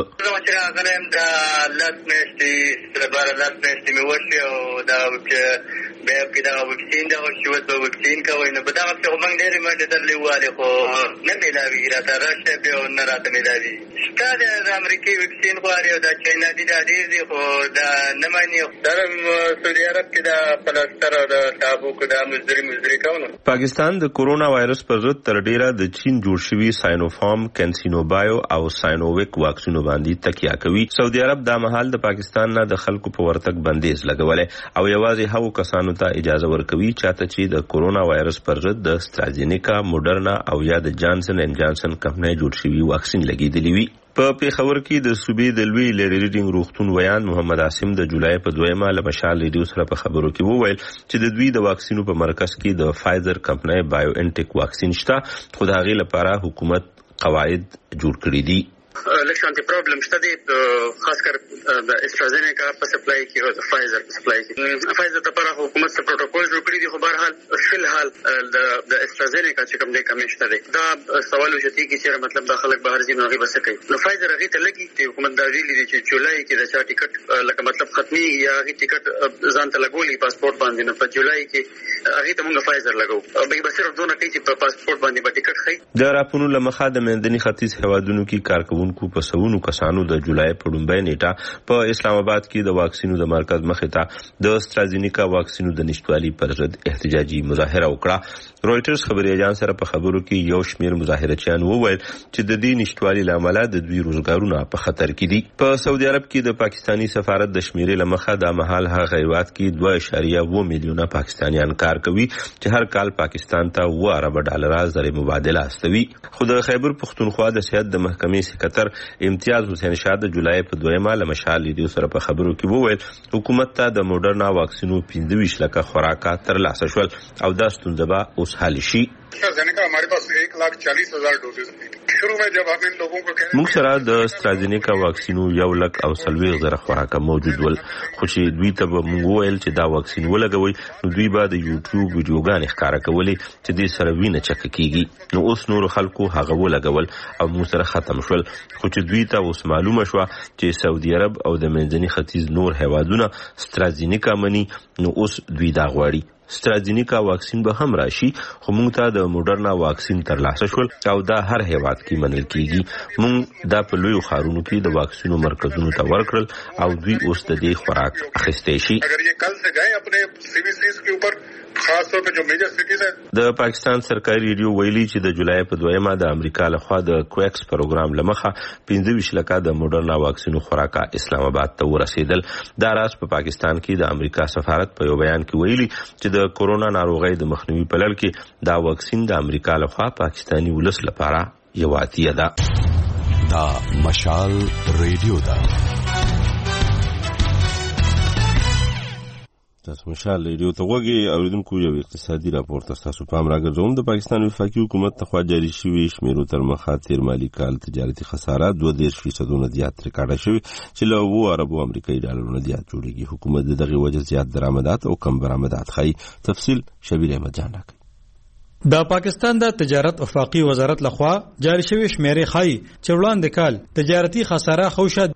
غلم دا لس میاشتې لپاره 10 میاشتې مې وشي او دا چې بیا کې دا واکسین دا شو د واکسین کوي نو په دا څه موږ ډېر منډه درلې واله خو نه ملاوي راته راشه به نه راته ملاوي. ستاره د امریکای واکسین غواړي او دا چاینا دي دا ډېر خو دا نه مانی درم سعودي عرب کې دا پلاستر او دا تابوک دا مزدري کوي. پاکستان د کورونا وایرس پر ضد تر ډیره د چین جوړ شوی ساینوفارم کینسینوبایو او ساینوویک واکسینو باندې تکیه کوي. سعودي عرب د مهال د پاکستان نه د خلکو په ورتګ بندیز لګولې او یوازې هغو کسانو ته اجازه ورکوي چاته چې د کورونا وایرس پر ضد د استرازینیکا موډرنا او یا د جانسن اینڈ جانسن کمپنۍ جوړ شوی واکسین لګیدلی وي. په پیښور کې د صوبې د لوی لری ریډینګ روغتون ویان محمد عاصم د جولای په 2 له مشال ریډیو سره په خبرو کې وویل چې د دوی د واکسینو په مرکز کې د فایزر کمپنۍ بایوانټیک واکسین شته خو د هغې لپاره حکومت قواعد جوړ کړي دي. لکشانتی پرابلم شته دی خاص کر د استرازینیکا په سپلای کې او د فایزر په سپلای کې. فایزر لپاره حکومت څخه پروتوکول جوړ کړی دی خو بهر حال فل حال د استرازینیکا چې کوم دی کمیشته دی دا سوال وشتي کې چې مطلب د خلک بهر ځي نو هغه بس کوي. نو فایزر هغه ته لګي چې حکومت دا ویلي دی چې جولای کې د چا ټیکټ لکه مطلب ختمي یا هغه ټیکټ ځان ته لګولي پاسپورت باندې نو په جولای کې هغه ته موږ فایزر لګو به بس صرف دونه کوي چې په پاسپورت باندې به ټیکټ خي. د راپونو لمخه د منځني ختیځ هیوادونو کې کارکونکو په سونو کسانو د جولای په 2 نیټه په اسلام آباد کې د واکسینو د مرکز مخې ته د استرازینیکا واکسینو د نشټوالي پر ضد احتجاجي مظاهره وکړه. رويټرز خبري اجانس سره په خبرو کې یو شمېر مظاهرچیان وویل چې د دې نشټوالي لامل د دوی روزګارونه په خطر کې دي. په سعودي عرب کې د پاکستانی سفارت د شمیرې لمخه د مهال هغه هیواد کې 2.2 میلیونه پاکستانیان کار کوي چې هر کال پاکستان ته 2 ارب ډالر زر مبادله استوي. خو د خیبر پختونخوا د صحت د محکمې سکرټر امتیاز حسین شاه د جولای په 2 ل مشال لیدو سره په خبرو کې وویل حکومت ته د موډرنا واکسینو 25 لک خوراکه ترلاسه شول او دا ستونزه به اوس حل شي. हमारे पास 1,40,000 डोजेस शुरू में जब हम इन लोगों को موږ سره د استرازینیکا واکسینو 1,40,000 خوراکه موجود ول خو چې دوی ته به موږ ویل چې دا واکسین ولګوي نو دوی به د یوټیوب ویډیوګانې ښکاره کولې چې دې سره وینه چک کیږي. نو اوس نور خلکو هغه ولګول او موږ سره ختم شول. خو چې دوی ته اوس معلومه شو چې سعودي عرب او د منځني ختیځ نور هیوادونه استرازینیکا مني نو اوس دوی دا غواړي. استرازینیکا واکسین به هم راشي خو موږ ته د موډرنا واکسین ترلاسه شول او دا هر هیواد کې منل کیږي. موږ دا په لوی خارونو کې د واکسینو مرکزونو ته ورکړل او دوی اوس د دې خوراک اخیستې شي. اگر یہ کل سے گئے اپنے CVCs کے اوپر خاص طور په جو میجر سټیز ہیں. د پاکستان سرکاري ریډیو ویلي چې د جولای په 2 د امریکا لخوا د کویکس پروګرام لمخه 25 لک د موډرنا واکسینو خوراکه اسلام آباد ته ورسېدل. دا راز په پاکستان کې د امریکا سفارت په یو بیان کې ویلي چې د کورونا ناروغۍ د مخنیوي په لړ کې دا واکسین د امریکا لخوا پاکستانی ولس لپاره یو عطیه ده. دا مشال ریډیو ده. تاسو مشال ریډیو ته وګورئ. اوریدونکو یو اقتصادي راپور تاسو پام راګرځوم. د پاکستان وفاقي حکومت ته خوا جاری شوی شمیرو تر مخه تیر مالی کال تجارتي خساره 2.2% زیات ریکارډ شوی چې له 2 ارب امریکایي ډالرونو زیات جوړیږي. حکومت دغه وجه زیات درآمدات او کم برآمدات خای. تفصیل شبیر احمد جان راکړي. د پاکستان د تجارت وفاقي وزارت لخوا جاری شوی شمیرې خای چې وړاندې کال تجارتي خساره خوشه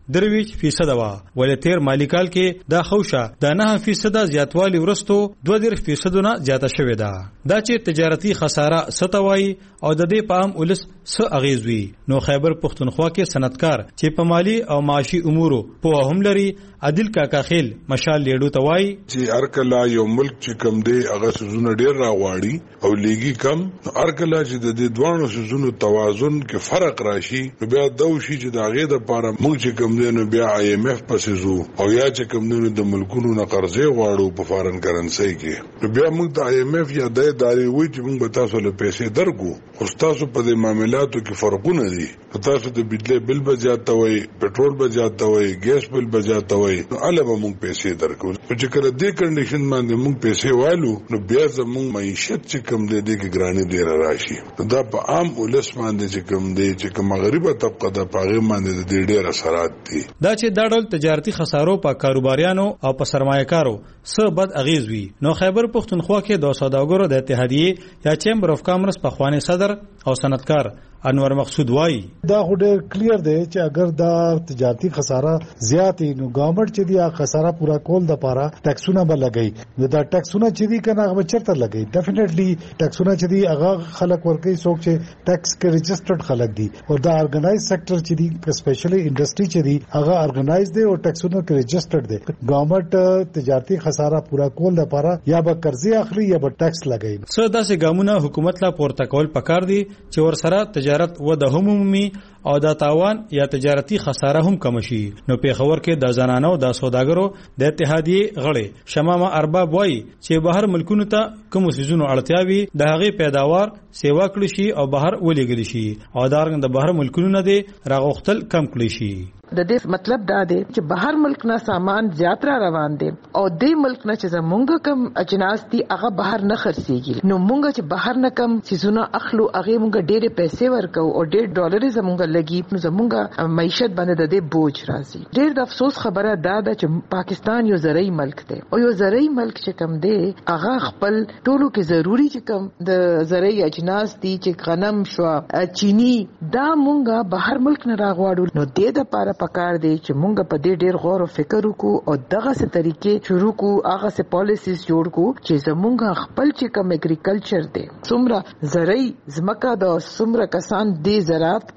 3% وا ولې تیر مالی کال کې دا خوشه د 9% زیاتوالی ورستو 2.2% نه زیاته شوې ده. دا چې تجارتي خساره ستوي او د دې په عام ولس څه اغیز وي. نو خیبر پختونخوا کې صنعتکار چې په مالی او معاشي امورو په هم لري عادل کاکا خیل مشال لیډو توای چې ارکلا یو ملک چې کم دی هغه سوزونه ډیر راغواړي او لیګي کم ارکلا چې د دې دوه سوزونو توازن کې فرق راشي نو بیا دا وشي چې د هغه د لپاره موږ چې کم دی نو بیا IMF پسې زو او یا چې کم دی د ملکونو نه قرضې غواړو په فارن کرنسي کې نو بیا موږ د IMF یا د ادارې وایي چې موږ به تاسو له پیسې درکو خو تاسو په دې معاملاتو کې فرقونه دي. تاسو د بجلی بل به زیاتوي پټرول به زیاتوي ګیس بل به زیاتوي نو علاوه موږ پیسې درکو. چې کله دې کنډیشن باندې موږ پیسې والو نو بیا زموږ معیشت چې کم دی د ګرانی ډیر راشي. دا په عام ولس باندې چې کم دی چې کوم غریبه طبقه د پاغه باندې د ډیر اثرات دي. دا چې دا ډول تجارتي خسارو په کاروباریانو او په سرمایه‌کارو څه بد اغیز وي. نو خیبر پختونخوا کې د سوداګرو د اتحادیې یا چیمبر اف کامرس په خواني صدر او صنعتکار انور مقصود وای دا خو ډېر کلیر دی چې اگر دا تجارتي خساره زیات نو ګورنمنت چې دی خساره پورا کول د پاره ټیکسونه به لګي. دا ټیکسونه چې دی کنه هغه چرته لګي ډیفینیټلی ټیکسونه چې دی هغه خلک ورکي څوک چې ټیکس کې رجسټرډ خلک دي او دا ارګنایز سېکټر چې دی سپیشلی انډستری چې دی هغه ارګنایز دی او ټیکسونه کې رجسټرډ دی. ګورنمنت تجارتي خساره پورا کول د پاره یا به قرضې اخلي یا به ټیکس لګي. څه داسې ګامونه حکومت لا پورته کول پکار دي چې ورسره تجارت و د همومي او د تاوان یا تجارتي خساره هم کم شي. نو پیښور کې د زنانو د سوداګرو د اتحادیې غړي شمامه ارباب وای چې بهر ملکونو ته کوم سيزونو اړتیاوي د هغه پیداوار سیوا کړی شي او بهر ولېګل شي او دارنګ د بهر ملکونو نه دي راغختل کم کړی شي. د دې مطلب دا دی چې بهر ملک نه سامان زیات را روان دي او د ملک نه چې زمونږ کم اجناس دي هغه بهر نه خرڅيږي. نو مونږ چې بهر نه کم سيزونه اخلو هغه مونږ ډېر پیسې ورکو او $1.5 زمونږ لګي نو زمونږ معیشت باندې د دې بوج راځي. ډېر د افسوس خبره دا ده چې پاکستان یو زرعي ملک دی او یو زرعي ملک چې کم دی هغه خپل ټولو کې ضروری چې کم د زرعي اجناس دي چې غنم شو چینی دا مونږ بهر ملک نه راغواړو. نو د دې لپاره پکار دی چې مونږ په دې ډېر غور او فکر وکړو او دغه څه طریقې شروع کو هغه څه پالیسیز جوړ کو چې زمونږ خپل چې کوم اګریکلچر دی څومره زرعي ځمکه د څومره کسان دې زراعت کې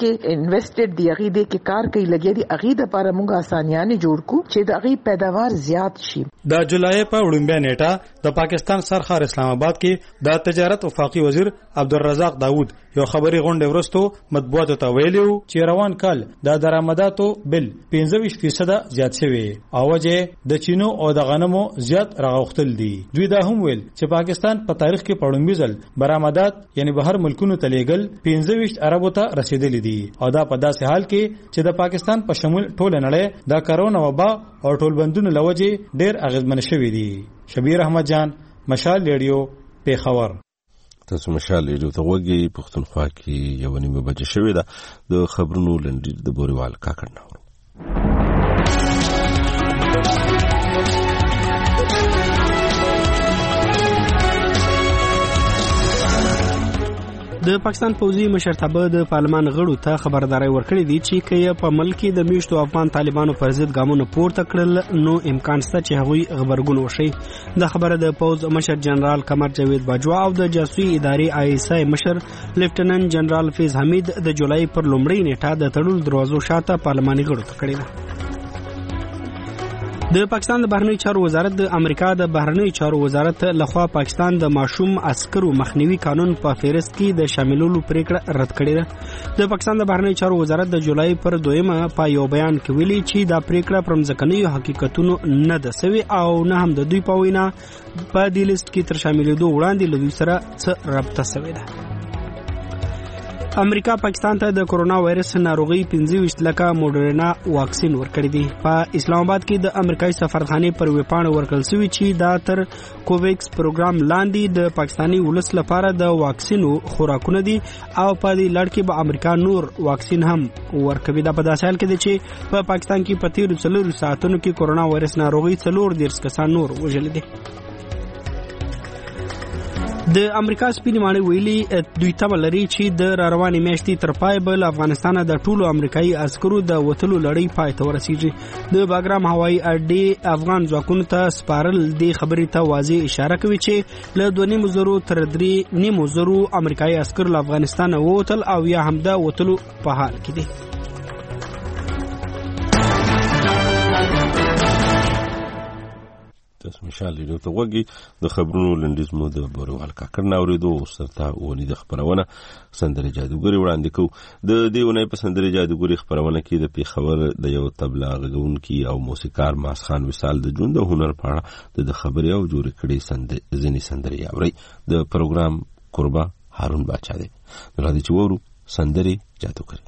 انویسټډ دی هغه دې کې کار کوي لګي دی هغه د لپاره موږ اسانیاں جوړ کو چې د هغه پیداوار زیات شي. د جولای په وړاندې نیټه د پاکستان سرخار اسلام آباد کې د تجارت وفاقي وزیر عبدالرزاق داوود یو خبري غونډه ورستو مطبوعاتو ته ویلو چې روان کال د درآمداتو بل 25% زیات شوی او وجه د چینو او د غنمو زیات راغختل دي. دوی دا هم ویل چې پاکستان په تاریخ کې پړومبي ځل برآمدات یعنی بهر ملکونو ته لیږل 25 اربو ته رسیدلی دي او دا په داسې حال کې چې د پاکستان په شمول ټول نړۍ د کرونا وبا او ټول بندونو لوجه ډېر اغیزمن شوی دي. شبیر احمد جان، مشال ریډیو، پیښور. تاسو مشال ریډیو ته وګورئ. پښتونخوا کې یو نیمه بجې شوې ده. د خبرونو لنډیر د بوريوال کاکړ ناور. د پاکستان پوځي مشرتابه د پارلمان غړو ته خبرداري ورکړې دي چې کله په ملک کې د میشتو افغان طالبانو پر ضد ګامونه پورته کړل نو امکان شته چې هغوی خبرګون وشي. د خبره د پوز مشر جنرال قمر جاوید باجوا او د جاسوسي ادارې آی اس آی مشر لیفټننټ جنرال فیض حمید د جولای پر لومړۍ نیټه د تړل دروازو شاته پارلماني غړو ته کړی ده. د پاکستان د بهرنی چارو وزارت د امریکا د بهرنی چارو وزارت لخوا پاکستان د ماشوم عسکرو مخنیوي قانون په فهرست کې د شاملولو پریکړه رد کړې ده. د پاکستان د بهرنی چارو وزارت د جولای پر 2 په یو بیان کې ویلي چې دا پریکړه پر ځمکنیو حقیقتونو نه ده سوي او نه هم د دوی په وینا په دې لیست کې تر شاملېدو وړاندې له دوی سره څه رابطه سوي ده. امریکا پاکستان ته د کرونا وایرس ناروغي 25 لکه موډرنا واکسین ورکړی دی. په اسلام آباد کې د امریکایي سفارتخانې پر ویبپاڼه ورکړل شوی چې دا تر کوویکس پروګرام لاندې د پاکستانی ولس لپاره د واکسینو خوراکونه دي او په دې لړ کې به امریکا نور واکسین هم ورکوي. دا په داسې حال کې دی چې په پاکستان کې په تیرو 4 ساعتونو کې کرونا وایرس ناروغي 14 کسان نور وژل دي. د امریکا سپینې ماڼۍ ویلي دوی ته لري چې د روانې میاشتې تر پای به افغانستان د ټولو امریکایي عسکرو د وتلو لړۍ پای ته ورسیږي. د باګرام هوایي اډې افغان ځواکونو ته سپارل د خبرې ته واضح اشاره کوي چې له 2.5 تر 3.5 امریکایي عسکر له افغانستان ووتل او یا هم د وتلو په حال کې دي. تاسو مشال ریډیو ته وګورئ. د خبرونو لنډیز مو د بوريوال کاکړ ناوریدو سرته ونی د خبرونه سندره جادوګری وړاندې کو. د دیونه په سندره جادوګری خبرونه کې د پیښور د یو تبلا غږونکي او موسیقار ماس خان وصال د ژوند او هنر په اړه د خبري او جوړ کړي ځینې سندري اوري. د پروګرام قربا هارون باچا دی. راځي چې وورو سندره جادوګری.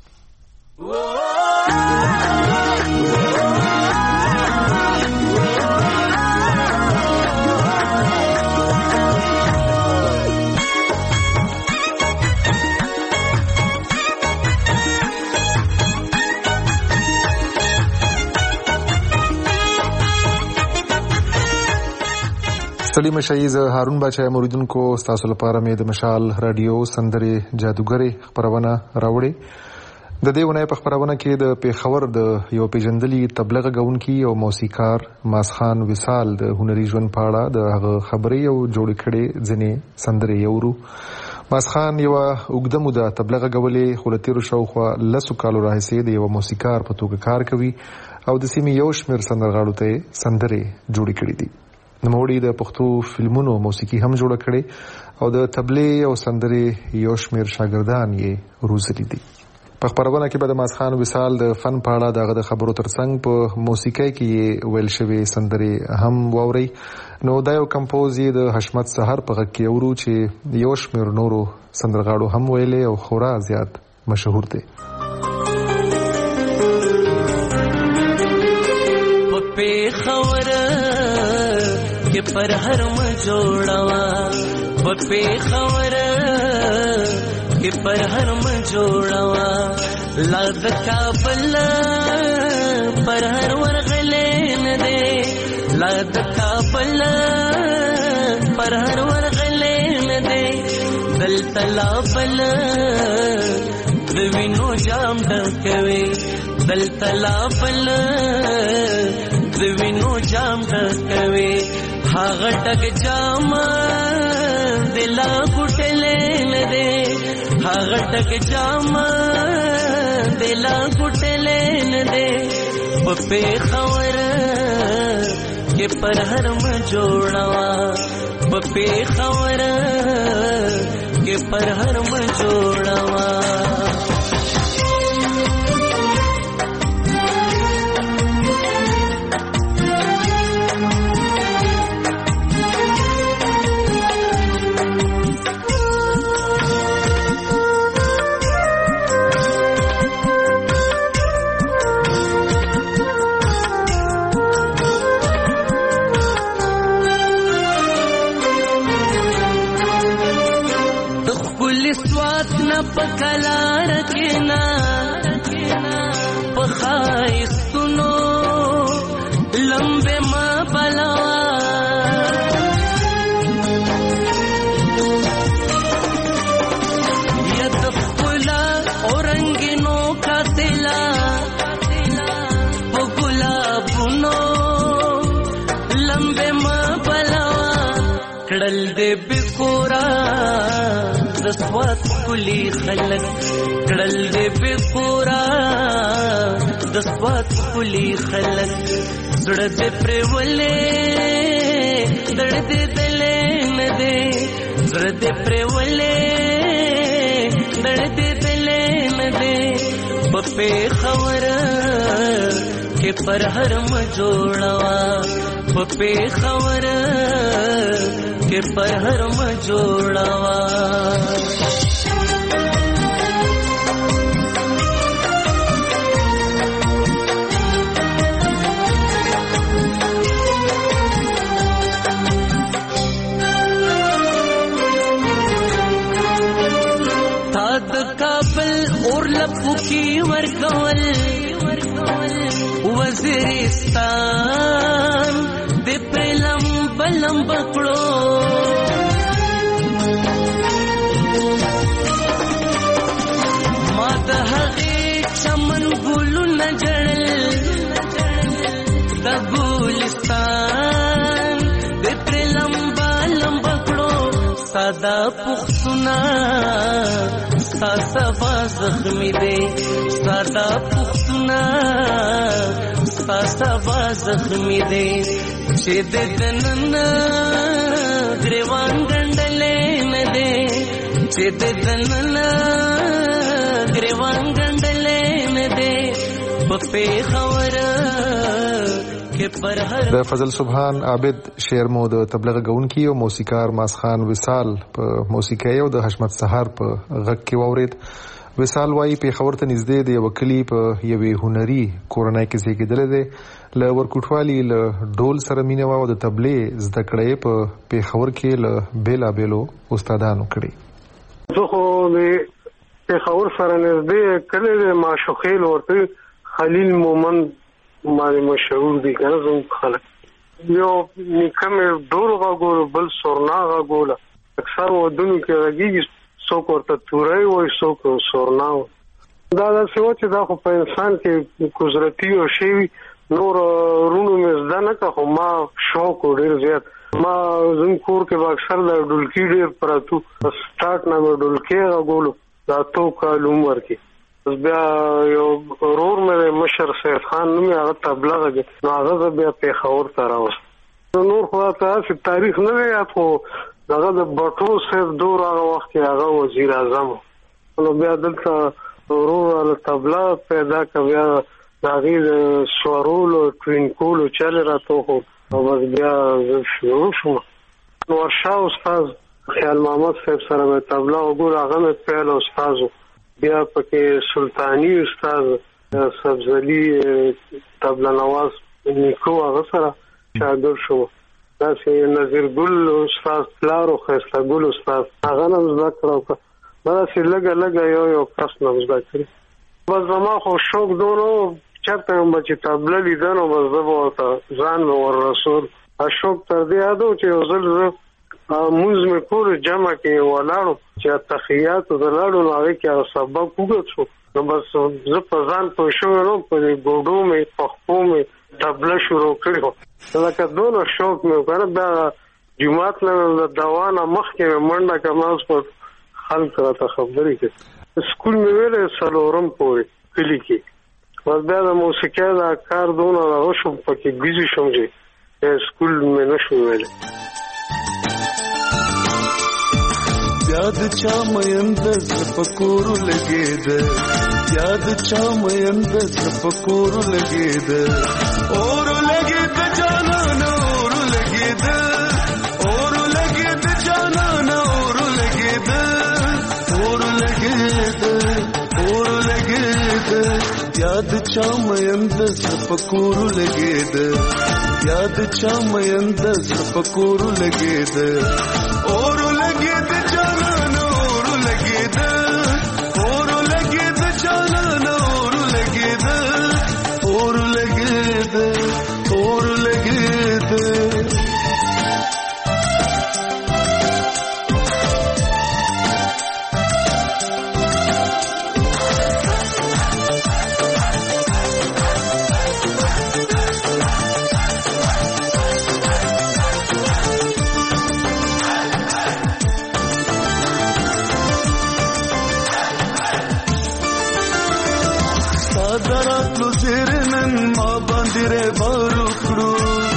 ستړي مشي زه هارون باچا موریدونکو تاسو لپاره مې د مشال رادیو سندره جادوګری خبرونه راوړي. د دې ونې په خبرونه کې د پیښور د یو پیژندلي تبلیغ غونکي او موسیقار ماس خان وصال د هنري ژوند په اړه د هغه خبري او جوړ کړي ځینې سندري یورو. ماس خان یو وګدمو د تبلیغ غولې خلتیرو شوخه لسو کالو راهسي د یو موسیقار په توګه کار کوي او د سیمې یو شمېر سندرغاړو ته سندري جوړ کړي دي. نوموړي د پښتو فلمونو موسیقي هم جوړ کړي او د تبلیغ او سندري یو شمېر شاګردان یې روزلي دي. په خبرونه کې به د ماس خان وصال د فن په اړه دغه د خبرو ترڅنګ په موسیقۍ کې ویل شوی سندري هم واوري. نو دا یو کمپوز د حشمت سحر په غږ کې اورو چې یو شمېر نورو سندرغاړو هم ویلي او خورا زیات مشهور دی. پر هر مجوړوا په پیښور کې پر هر مجوړوا لا د کابل پر هر ورغلې نه دې لا د کابل پر هر ورغلې نه دې دل تلا بل د وینو جام ډکوي دل تلا بل د وینو جام ډکوي هاغه ټک جام دلا ګټلې نه دې غټک جام دلا ګټلین دې په خبر کې پر هرم جوړوا په خبر کې پر هرم جوړوا پکلار کنا پخای سنو لمبے ما بلوا یتفلا اورنگینو کا تلا گلابونو لمبے ما بلوا کڑل دے بکورا دسوات کلی خلق کړل دې په پورا دسوات کلی خلق زړه دې پرولې دړ دې دلې نه دې زړه دې پرولې دړ دې دلې نه دې په خبر کې پر هرم جوړوا په خبر کې پر هرم جوړوا اور لپو کی ورکول وزیرستان دې پر لمب کړو ما د هغې چمن ګلو نه جړل د ګلستان دې پر لمب کړو ساده پښتونه ساسا زخمی دے سادا پختنا ساسا زخمی دے چید دنن گریوان گنڈلے ندے چید دنن گریوان گنڈلے ندے بپے خور د فضل سبحان عابد شعر مو د تبلیغ غونکی او موسیقار ماسخان وصال په موسیقي او د حشمت سحر په غږ کې واورید. وصال وايي په خبرته نږدې دی وکلی په یوې هنري کورنۍ کې زیږیدل دی ل ورکوټوالي ل ډول سره مینه او د تبلیغ زده کړې په خبر کې ل بیلا بیلو استادانو کړي. زه خو په خبر سره نږدې کله معشوقې ورته خلیل مومن مالی مشهور دی کنه زم خلک یو نکم ډول غوړ بل سورنا غوړ اکثر ودونو کې راګي څوک ورته تورای وای څوک سورنا دا چې دا خو په انسان کې قدرتي او شی نور رونو مزدا نه که خو ما شوق ډیر زیات ما زم کور کې اکثر د ډولکی ډیر پراتو سٹارټ نه ډولکی غوړ دا تو کال عمر کې بیا یو رور مې مشر سید خان نومي هغه تبلیغ نو هغه بیا په خور ته راوست نور خو تاسو تاریخ نه یاد خو دغه د بټو سید دور هغه وخت هغه وزیر اعظم نو بیا دلته ورور تبلیغ پیدا کړ داغي سوارول ټوینکول چل راته خو او بیا شروع شو نو ورشا استاد خیال محمد صاحب سره مې تبلیغ وګور هغه مې پیل استادو بیا پکې سلطانی استاد سبزلی طبله نواز نیکو هغه سره شاګرد شو دا چې نظیر ګل استاد پلارو خسته ګل استاد هغه نن زده کړو دا چې لګا یو کس نن زده کړی بس زما خو شوق دونو چرته هم چې طبله لیدنو بس زه ورته ځان ور رسول اشوق تر دې یادو چې وزل موږ مې کور جمع کې ولاړو چې تحیات ولاړو نو هغه کې سبب وګورم نو بس زه په ځان په شو نو په ګوډو مې پخپو مې طبله شروع کړو لکه دونو شوق مې کړ دا جمعات له دوانه مخ کې منډه کوم په خلک راته خبرې کوي. سکول مې ویلې څلورم پورې کلي کې، بس بیا د موسیقۍ دا کار دونه راغو شم پکې ګیزي شم چې سکول مې نشو ویلی. یاد چا مېند زپکور لګید، یاد چا مېند زپکور لګید، اور لګید جانان اور لګید، اور لګید جانان اور لګید، اور لګید اور لګید، یاد چا مېند زپکور لګید، یاد چا مېند زپکور لګید، اور لګید جانان اور لګید، اور لګید جانان اور لګید، اور لګید اور لګید. دراتلو زیرنن ما باندې ره بارو کړو،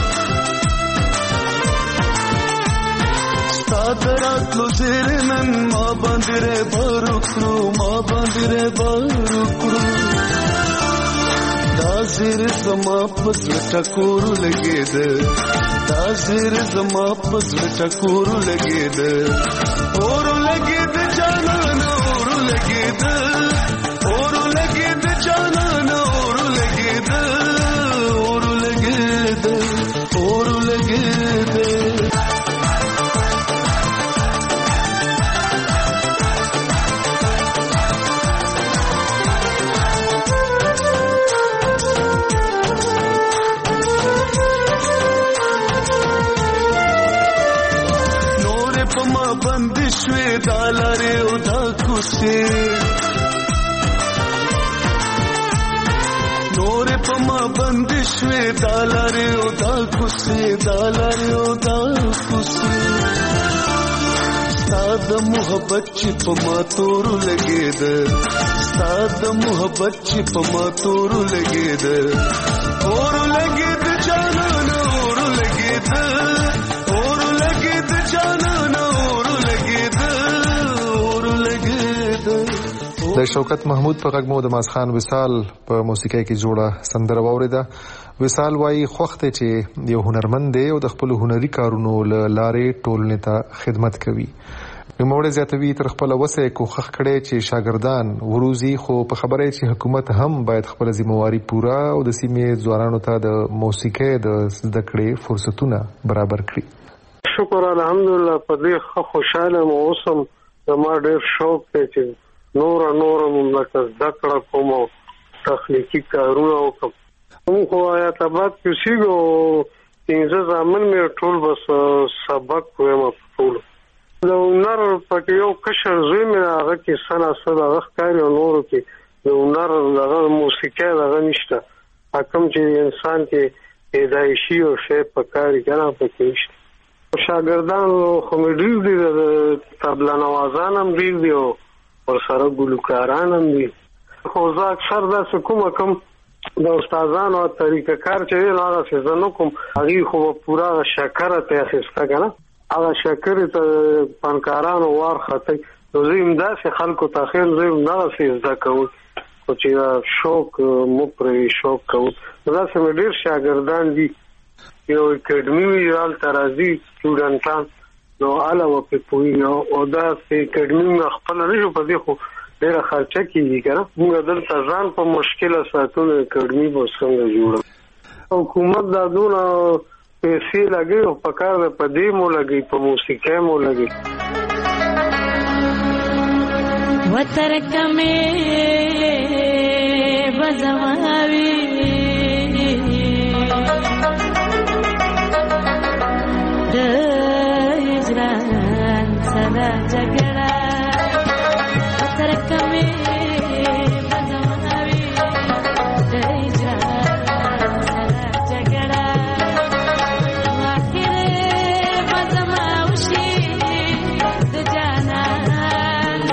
دراتلو زیرنن ما باندې ره بارو کړو، ما باندې ره بارو کړو. دا زیر زما پس ټکور لګید، دا زیر زما پس ټکور لګید، اور لګید جانان اور لګید، اور لګید جانان اور لګید، اور لګید اور لګید. نور پما بندشوي دالاره او دا کوسه، نور پما بندشوي دالاره او دا کوسه، دالاره او دا کوسه. ستاد محبت چې پما تور لګید، ستاد محبت چې پما تور لګید، اور لګید جانان اور لګید، اور لګید جانان اور لګید، اور لګید. د شوکت محمود په غږ مو د ماسخان وصال په موسیقۍ کې جوړه سندره واوریده. وصال وايي خوخته چې یو هنرمند دی او د خپل هنري کارونو لارې ټولنې ته خدمت کوي. نوموړی زیاتوي تر خپل وسه کوښښ کړي چې شاګردان وروزي، خو په خبره چې حکومت هم باید خپل ذمہواری پوره او د سیمې ځوانانو ته د موسیقۍ د زده کړې فرصتونه برابر کړي. شکر الحمدلله په دې خوشاله مو اوسم. زما ډېر شوق دی چې نور مملکت زده کړه کوم او تخلیقي کارونه وکړم. موږ خو آیات آباد کې اوسېږو، 15 زامن مې ټول بس سبق وایم په ټولو. د هنر پکې یو کشر زوی مې هغه کې سنه هغه ښکاري او نورو کې د هنر هغه موسیقۍ هغه نشته. کوم چې انسان کې پیدایشي او شی پکاري که نه پکې نشته. شاګردان خو مې ډېر دي، د طبله نوازان هم ډېر دي او ورسره ګلوکاران هم دي. خو زه اکثر داسې کوم د استادانو طریقه کار چې دی نو هغسې زه نه کوم. هغوی خو به پوره شکره ته اخېسته که نه، هغه شکرې ته فنکارانو وار خطی. نو زه هم داسې خلکو ته خیل زه هم دغسې زده کوم، خو چې شوق مو پرې شوق کوو. داسې مې ډېر شاګردان دي، یو اکیډمي وي هلته راځي سټوډنټان، نو هله به پرې پوهېږي. او داسې اکیډمي مې خپله نه شو، په دې خو ډېره خرچه کېږي که نه. موږ دلته ځان په مشکله ساتو، نو اکیډمي به څنګه جوړه. حکومت دا دونه پیسې لګوي او په کار ده په دې مو لګوي، په موسیقۍ مو لګوي. وترک مې بزماوي د هجران سره جګړه، وترک مې بزماوي د هجران سره جګړه، واخر بزماوشي د جانان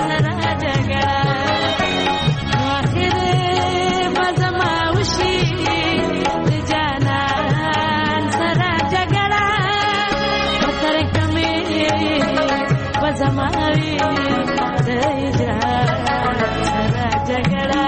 زماوي د اجرا سره جګړه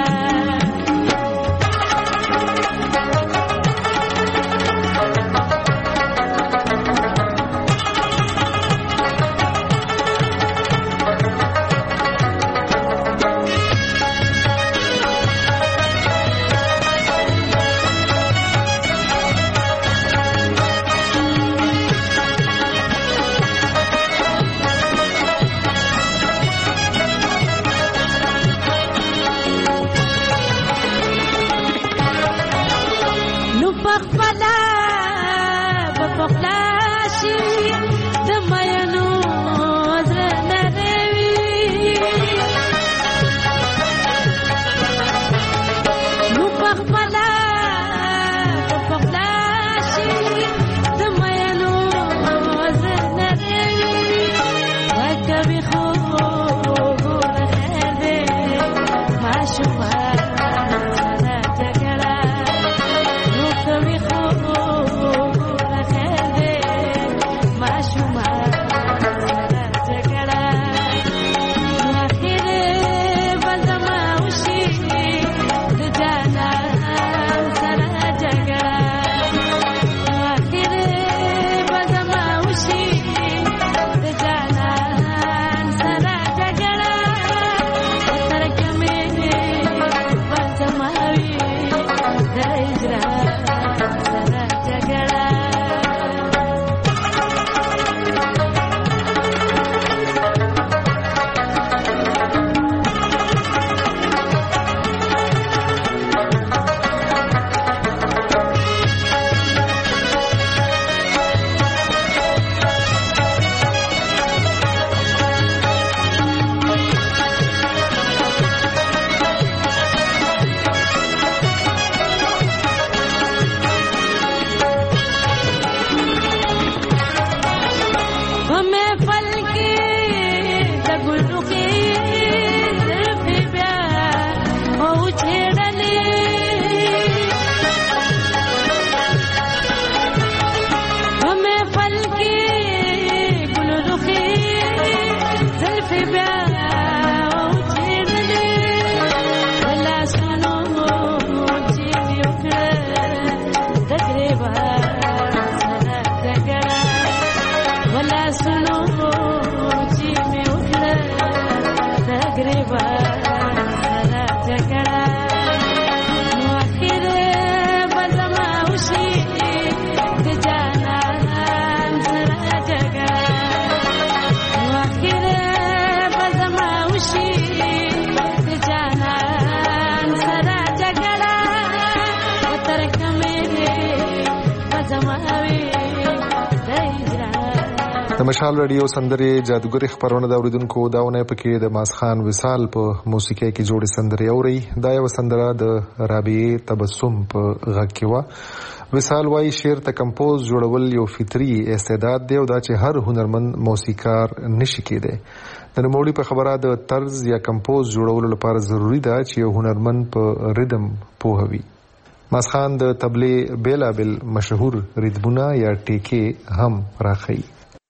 د مشال رادیو سندرې جادوګري خبرونه د اوریدونکو داونه پکې د ماسخان وصال په موسیقي کې جوړې سندرې اوري. دا یو سندره د رابعه تبسم په غږ کې و. وصال وايي شعر ته کمپوز جوړول یو فطري استعداد دی او دا چې هر هنرمند موسیقار نشي کېدی. د نوموړي په خبره د طرز یا کمپوز جوړولو لپاره ضروری ده چې یو هنرمند په ریدم پوهوي. ماسخان د تبلې بیلابل مشهور ریتمونه یا ټیکې هم راخی.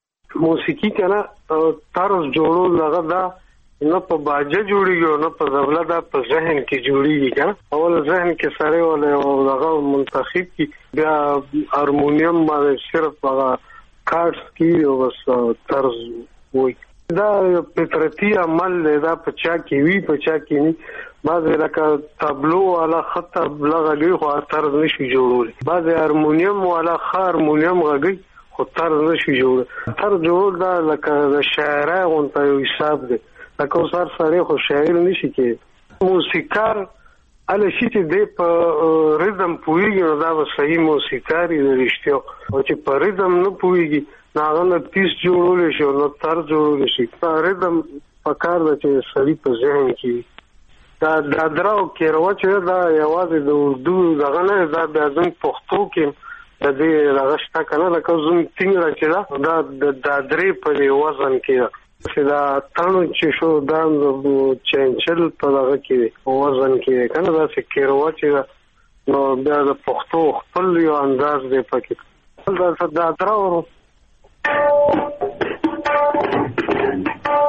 موسیقي کنه طرز جوړول لغه دا نه په باجه جوړیږي نه په زبله دا په ذهن کې جوړیږي کنه. اول ذهن کې سره ولا لغه منتخب کی بیا هارمونیم باندې صرف هغه کارډز کی او بس طرز وای. دا فطرتي عمل دا په چا کې وی په چا کې نه. بعض لکه تابلو والا خط لغه دی خو طرز نشي جوړول. بعض هارمونیم والا هارمونیم غږی خو طرز نشي جوړ. طرز جوړ دا لکه شاعرای غونته یو حساب دی. لکه وسار سره خو شاعر نشي کې. موسیقار اله شي چې د په ریدم پویږي نو دا به صحیح موسیقاری دی رښتیا. او چې په ریدم نه پویږي هغه نه پیس جوړول شي او نه طرز جوړول شي. ریدم پکار د چې سړي په ذهن کې دا دراو کې راوچې دا یوازې د اردو دغه نه دا د ځن پښتو کې د دې راغشتا کنه لکه زوم څنګه چې دا د درې په وزن کې چې دا تانو چې شو دا چنچل په دغه کې وزن کې کنه دا چې کېروا چې نو بیا د پښتو خپل یو انداز دی پکې دا دراو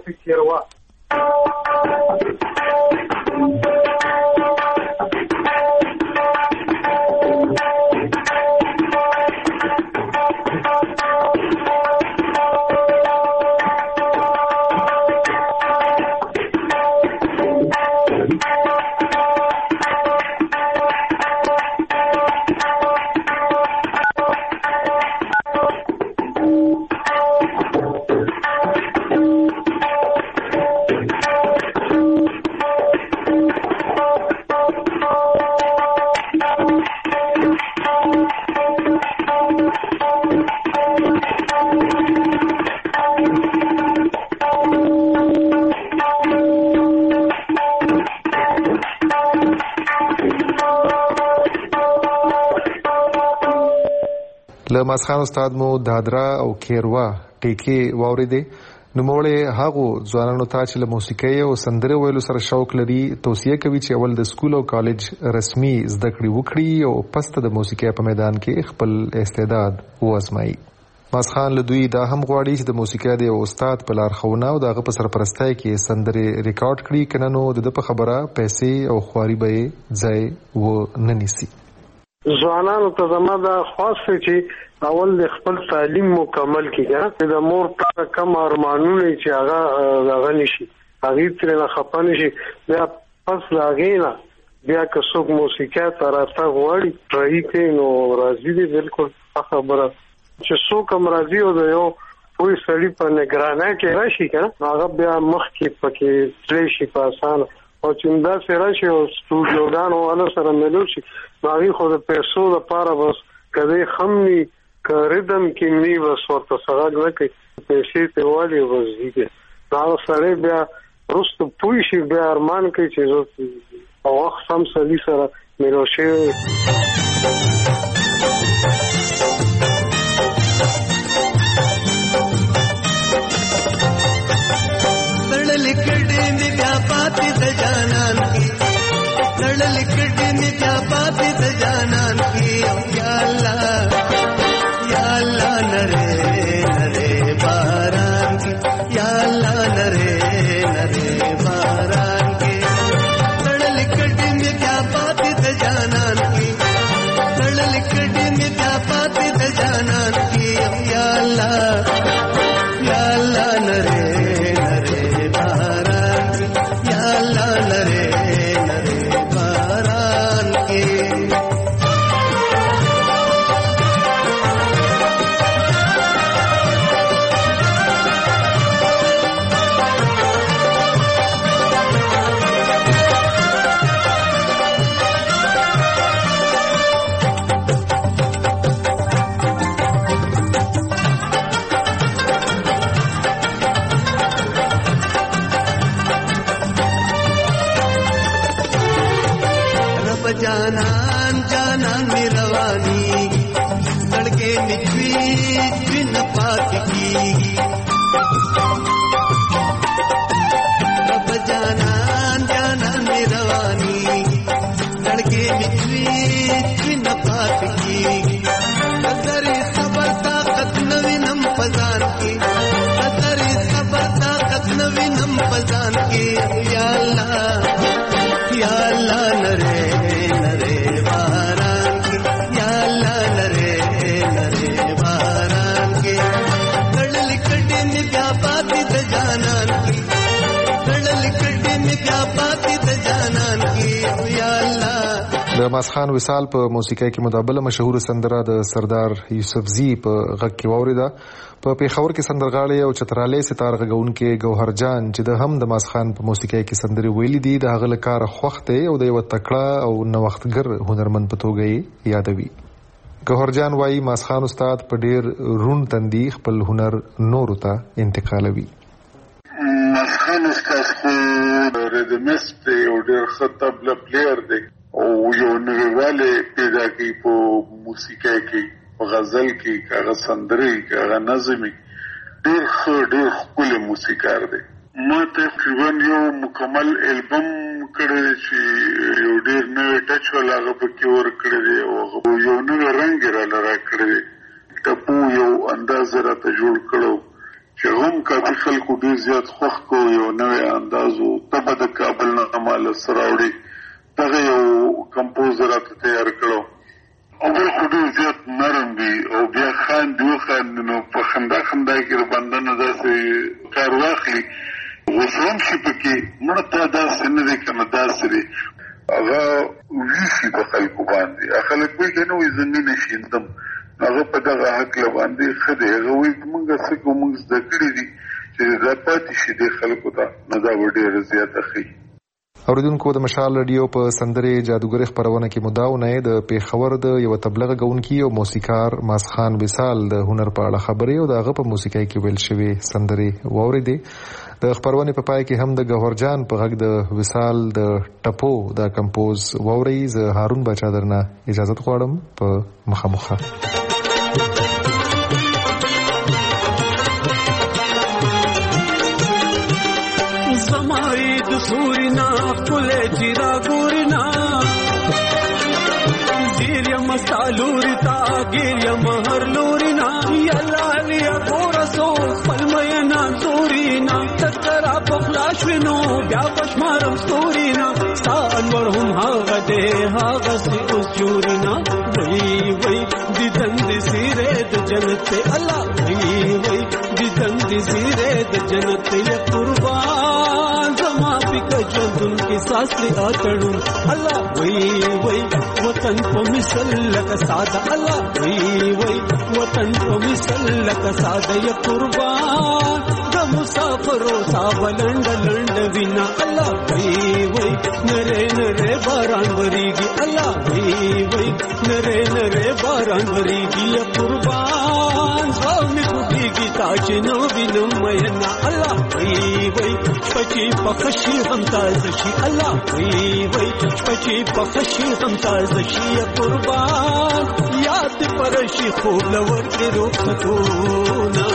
داسې کېروا لماسخان استاد مو دادرا او کیروا ټیکي واوریدې نو موړې هغو ځوانانو ته چې له موسیقۍ او سندرې ویلو سره شوق لري توصیه کوي چې اول د سکول او کالج رسمي زده کړې وکړي او پسته د موسیقۍ په میدان کې خپل استعداد وازمایي. ماسخان له دوی دا هم غواړي چې د موسیقۍ د استاد په لارښوونه او دغه په سرپرستۍ کې سندرې ریکارډ کړي کنه نو د په خبره پیسې او خواري به ځای و نه نیسي. ځوانانو ته زما دا خاص چې اول د خپل تعلیم مکمل کړي د مور په کم ارمانونه چې هغه نشي هغه ترې نه خپه نشي بیا پس لاګینا بیا که څوک موسیقي ته راته غواړي ټرای کوي نو راځي دي بالکل خبره چې څوک هم راځي او د یو پوه سړي په نگرانۍ کې راشي کنه هغه بیا مخکې پکې تللی شي په اسانه او چې دا سره راشي او سټوډیوګانو والا سره ملو شي باغی خو د پیسو لپاره بس کله خمني ک ریدم کې نی بس ورته سره لکه پیسې ته والی وځي دا سره بیا رست پوي شي بیا ارمان کوي چې زه او وخت سم سړي سره ملو شي. लड़लिकड़ी में क्या पाती द जानन की लड़लिकड़ी में क्या पाती द जानन की या अल्लाह नरे बारान की या अल्लाह नरे बारान की लड़लिकड़ी में क्या पाती द जानन की लड़लिकड़ी में क्या पाती द जानन की या अल्लाह नरे जानन में रवानी लड़के निकली न पात की अब जानन में रवानी लड़के निकली न पात की अगर सबर ताकत नवीनम फजान की अगर सबर ताकत नवीनम फजान की या अल्लाह नरे बारान की या अल्लाह नरे बारान की लड़लिकड़ी में क्या पाती द जानन की लड़लिकड़ी में क्या पाती द जानन की या अल्लाह. د ماسخان وصال په موسیقۍ کې مدابله مشهور سندره د سردار یوسفزي په غږ کې واوریده. په پیښور کې سندرغاړی او چترالي ستار غږونکي ګوهر جان چې د هم د ماسخان په موسیقۍ کې سندرې ویلي دي د هغه لپاره خوخته او د یو تکړه او نوښتګر هنرمند په توګه یادوي. ګوهر جان وايي ماسخان استاد په ډیر رون تندي خپل هنر نورو ته انتقالوي. ماسخان استاد خو ریدمست او ډیر خطب پلیئر دی او یو نویواله پیدا کوي په موسیقۍ کې په غزل کې هغه سندري هغه نظمي ډېر ښکلی موسیقار دی. ما تقریبا یو مکمل البم کړی چې یو ډېر نوی ټچ ولا هغه پکې ورکړی دی او یو نوی رنګ یې راله راکړی دی. ټپو یو انداز راته جوړ کړو چې هم کافي خلکو ډېر زیات خوښ کو یو نوی انداز و تبه د کابل نه مال سره وړي دغه یو کمپوز راته تیار کړو اول خو ډېر زیات نرم دی او بیا خاندي وخاندي نو په خندا کې د بنده نه داسې کار واخلي غوسه هم شي پکې مړه تا داسې نه دی که نه داسې دی هغه ویسي په خلکو باندې خلک وایي که نه وایي زه مینه شیندم هغه په دغه حقله باندې ښه دی هغه وایي موږ څه کوو موږ زده کړي دي چې دا پاتې شي دې خلکو ته نو دا به ډېره زیاته ښي اوریدونکو د مشال رادیو په سندرې جادوګرۍ خپرونه کې مداونه د پیښور د یو تبلیغ کوونکي او موسیقار ماسخان وصال د هنر په اړه خبرې او دغه په موسیقۍ کې ویل شوی سندرې واورېدې د خپرونې په پای کې هم د گوهرجان په غږ د وصال د ټپو د کمپوز واوري ز هارون بچا درنه اجازه غواړم په مخامخه سورینا کله چیرا ګورنا زیریا مستالورتا ګیریا مہر لورینا یلا لیا ګورسو پلمینا زورینا تکرا بخلاشونو بیا پشمارم ستورینا سانور هم هاغه دې هاغه سی اوس جورینا وای وای د دند سیره د جنت الله وای وای د دند سیره د جنت یا قربان زما پک جون کی ساس لی اتړون الله وای وای وطن په مثل لک ساده الله وای وای وطن په مثل لک ساده یا قربان د مسافرو سابلند لند وینا الله وای وای نره نره باران وریږي الله وای وای نره نره باران وریږي یا قربان زمي کوټیږي تاج نو وینم مینا الله وای وای پچی پخشي هم تازه شي الله وای وای پچی پخشي هم تازه شي یا قربان یاد پرشي خوب لور کې روختونه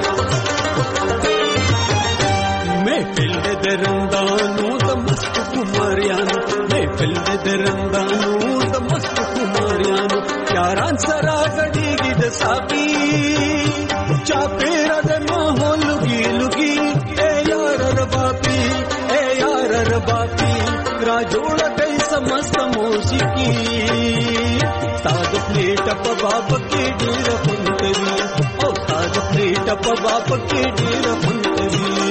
محفل درندانو د مست کماریانو محفل درندانو د مست کماریانو یاران سره غړيږي د ساقي چا پیرا د ماحول لګي لګي اے یار رباپي اے یار رباپي را جوړ کای سمست موسیقي ساده پلیټ په باب کې ډیر پنتري او ساده پلیټ په باب کې ډیر پنتري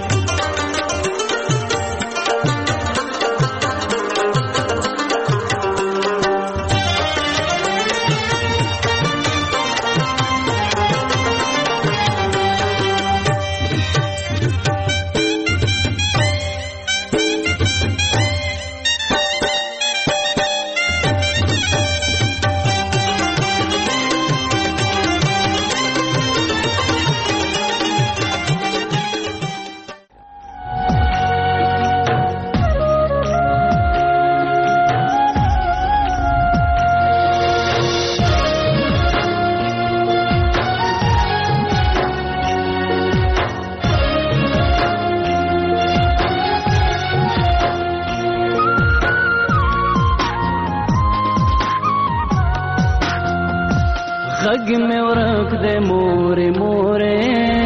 غږ مې ورک دې مورې مورې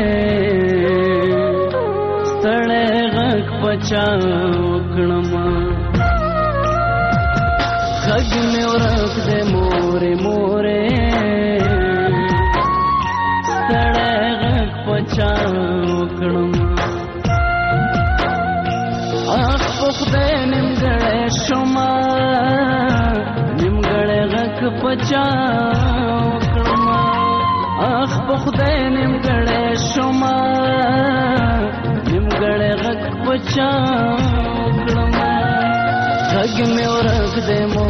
ستړی غږ پچا وکړم غږ مې ورک دې مورې مورې ستړی غږ پچا وکړم اخ په خدای نیمګړی شومه نیمګړی غږ پچا اخ په خدای نیمګړی شومه نیمګړی غږ پچا وکړم غږ مې ورک دی